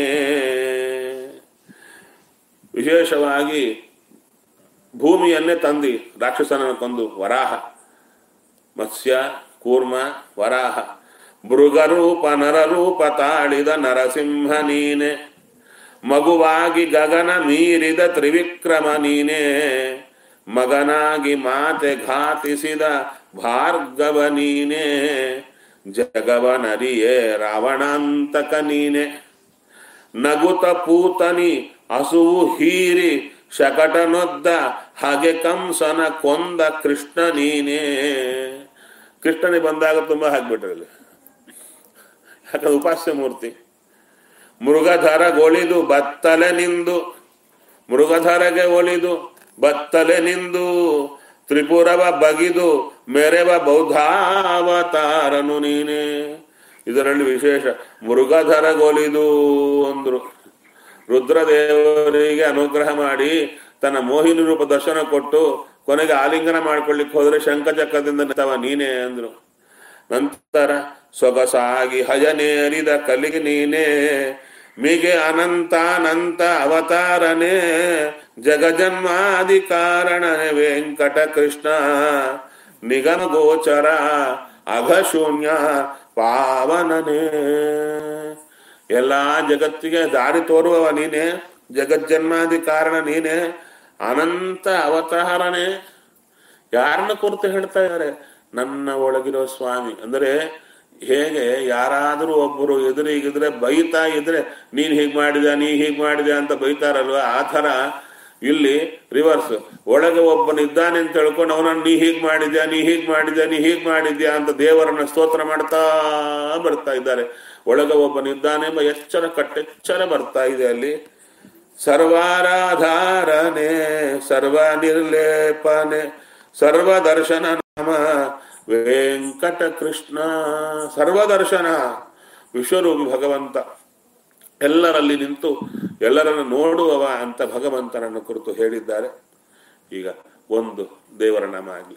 ವಿಶೇಷವಾಗಿ ಭೂಮಿಯನ್ನೇ ತಂದಿ ರಾಕ್ಷಸನನ್ನು ಕೊಂದು ವರಾಹ, ಮತ್ಸ್ಯ, ಕೂರ್ಮ, ವರಾಹ, ಮೃಗರೂಪ ನರರೂಪ ತಾಳಿದ ನರಸಿಂಹ ನೀನೆ. ಮಗುವಾಗಿ ಗಗನ ಮೀರಿದ ತ್ರಿವಿಕ್ರಮ ನೀನೆ. ಮಗನಾಗಿ ಮಾತೆ ಘಾತಿಸಿದ ಭಾರ್ಗವ ನೀನೆ. ಜಗವನರಿಯೇ ರಾವಣಾಂತಕ ನೀನೆ. ನಗುತ ಪೂತನಿ ಹಸುವು ಹೀರಿ ಶಕಟನೊದ್ದ ಹಾಗೆ ಕಂಸನ ಕೊಂದ ಕೃಷ್ಣ ನೀನೇ. ಕೃಷ್ಣನಿಗೆ ಬಂದಾಗ ತುಂಬಾ ಹಾಕ್ಬಿಟ್ರಲ್ಲಿ, ಯಾಕಂದ್ರೆ ಉಪಾಸ್ಯ ಮೂರ್ತಿ. ಮೃಗಧರಗೊಳಿದು ಬತ್ತಲೆ ನಿಂದು, ಮೃಗಧರಗೆ ಒಲಿದು ಬತ್ತಲೆ ನಿಂದು, ತ್ರಿಪುರವ ಬಗಿದು ಮೆರೆವ ಬೌದ್ಧಾವತಾರನು ನೀನೇ. ಇದರಲ್ಲಿ ವಿಶೇಷ ಮೃಗಧರಗೊಲಿದು ಅಂದ್ರು. ರುದ್ರದೇವರಿಗೆ ಅನುಗ್ರಹ ಮಾಡಿ ತನ್ನ ಮೋಹಿನಿ ರೂಪ ದರ್ಶನ ಕೊಟ್ಟು ಕೊನೆಗೆ ಆಲಿಂಗನ ಮಾಡ್ಕೊಳ್ಳಿಕ್ಕೆ ಹೋದ್ರೆ ಶಂಖಚಕ್ರದಿಂದ ನಿಂತವ ನೀನೇ ಅಂದ್ರು. ನಂತರ ಸೊಗಸಾಗಿ ಹಜನೇರಿದ ಕಲಿಗೆ ನೀನೇ. ಮಿಗೆ ಅನಂತಾನಂತ ಅವತಾರನೇ. ಜಗಜನ್ಮಾದಿ ಕಾರಣನೇ ವೆಂಕಟ ಕೃಷ್ಣ. ನಿಗಮ ಗೋಚರ ಅಘಶೂನ್ಯ ಪಾವನನೇ. ಎಲ್ಲಾ ಜಗತ್ತಿಗೆ ದಾರಿ ತೋರುವವ ನೀನೆ, ಜಗಜ್ಜನ್ಮಾದಿ ಕಾರಣ ನೀನೆ, ಅನಂತ ಅವತಾರನೇ. ಯಾರನ್ನ ಕುರಿತು ಹೇಳ್ತಾ ಇದ್ದಾರೆ? ನನ್ನ ಒಳಗಿರೋ ಸ್ವಾಮಿ. ಅಂದರೆ ಹೇಗೆ ಯಾರಾದರೂ ಒಬ್ಬರು ಎದುರಿಗಿದ್ರೆ ಬೈತಾ ಇದ್ರೆ ನೀನ್ ಹೀಗ್ ಮಾಡಿದ ನೀ ಹೀಗ್ ಮಾಡಿದೆ ಅಂತ ಬೈತಾರಲ್ವ, ಆ ಥರ ಇಲ್ಲಿ ರಿವರ್ಸ್, ಒಳಗೆ ಒಬ್ಬನಿದ್ದಾನೆ ಅಂತ ಹೇಳ್ಕೊಂಡು ಅವನನ್ನು ನೀ ಹೀಗ್ ಮಾಡಿದ್ಯಾ, ನೀ ಹೀಗ್ ಮಾಡಿದ್ಯಾ, ನೀ ಹೀಗ್ ಮಾಡಿದ್ಯಾ ಅಂತ ದೇವರನ್ನ ಸ್ತೋತ್ರ ಮಾಡ್ತಾ ಬರ್ತಾ ಇದ್ದಾರೆ. ಒಳಗೆ ಒಬ್ಬನಿದ್ದಾನೆ ಎಂಬ ಎಚ್ಚರ ಕಟ್ಟೆಚ್ಚರ ಬರ್ತಾ ಇದೆ ಅಲ್ಲಿ. ಸರ್ವಾರಾಧಾರನೆ, ಸರ್ವ ನಿರ್ಲೇಪನೆ, ಸರ್ವದರ್ಶನ ನಾಮ ವೆಂಕಟ ಕೃಷ್ಣ. ಸರ್ವದರ್ಶನ, ವಿಶ್ವರೂಪಿ ಭಗವಂತ, ಎಲ್ಲರಲ್ಲಿ ನಿಂತು ಎಲ್ಲರನ್ನು ನೋಡುವವ ಅಂತ ಭಗವಂತನನ್ನು ಕುರಿತು ಹೇಳಿದ್ದಾರೆ. ಈಗ ಒಂದು ದೇವರ ನಾಮ ಆಗಲಿ.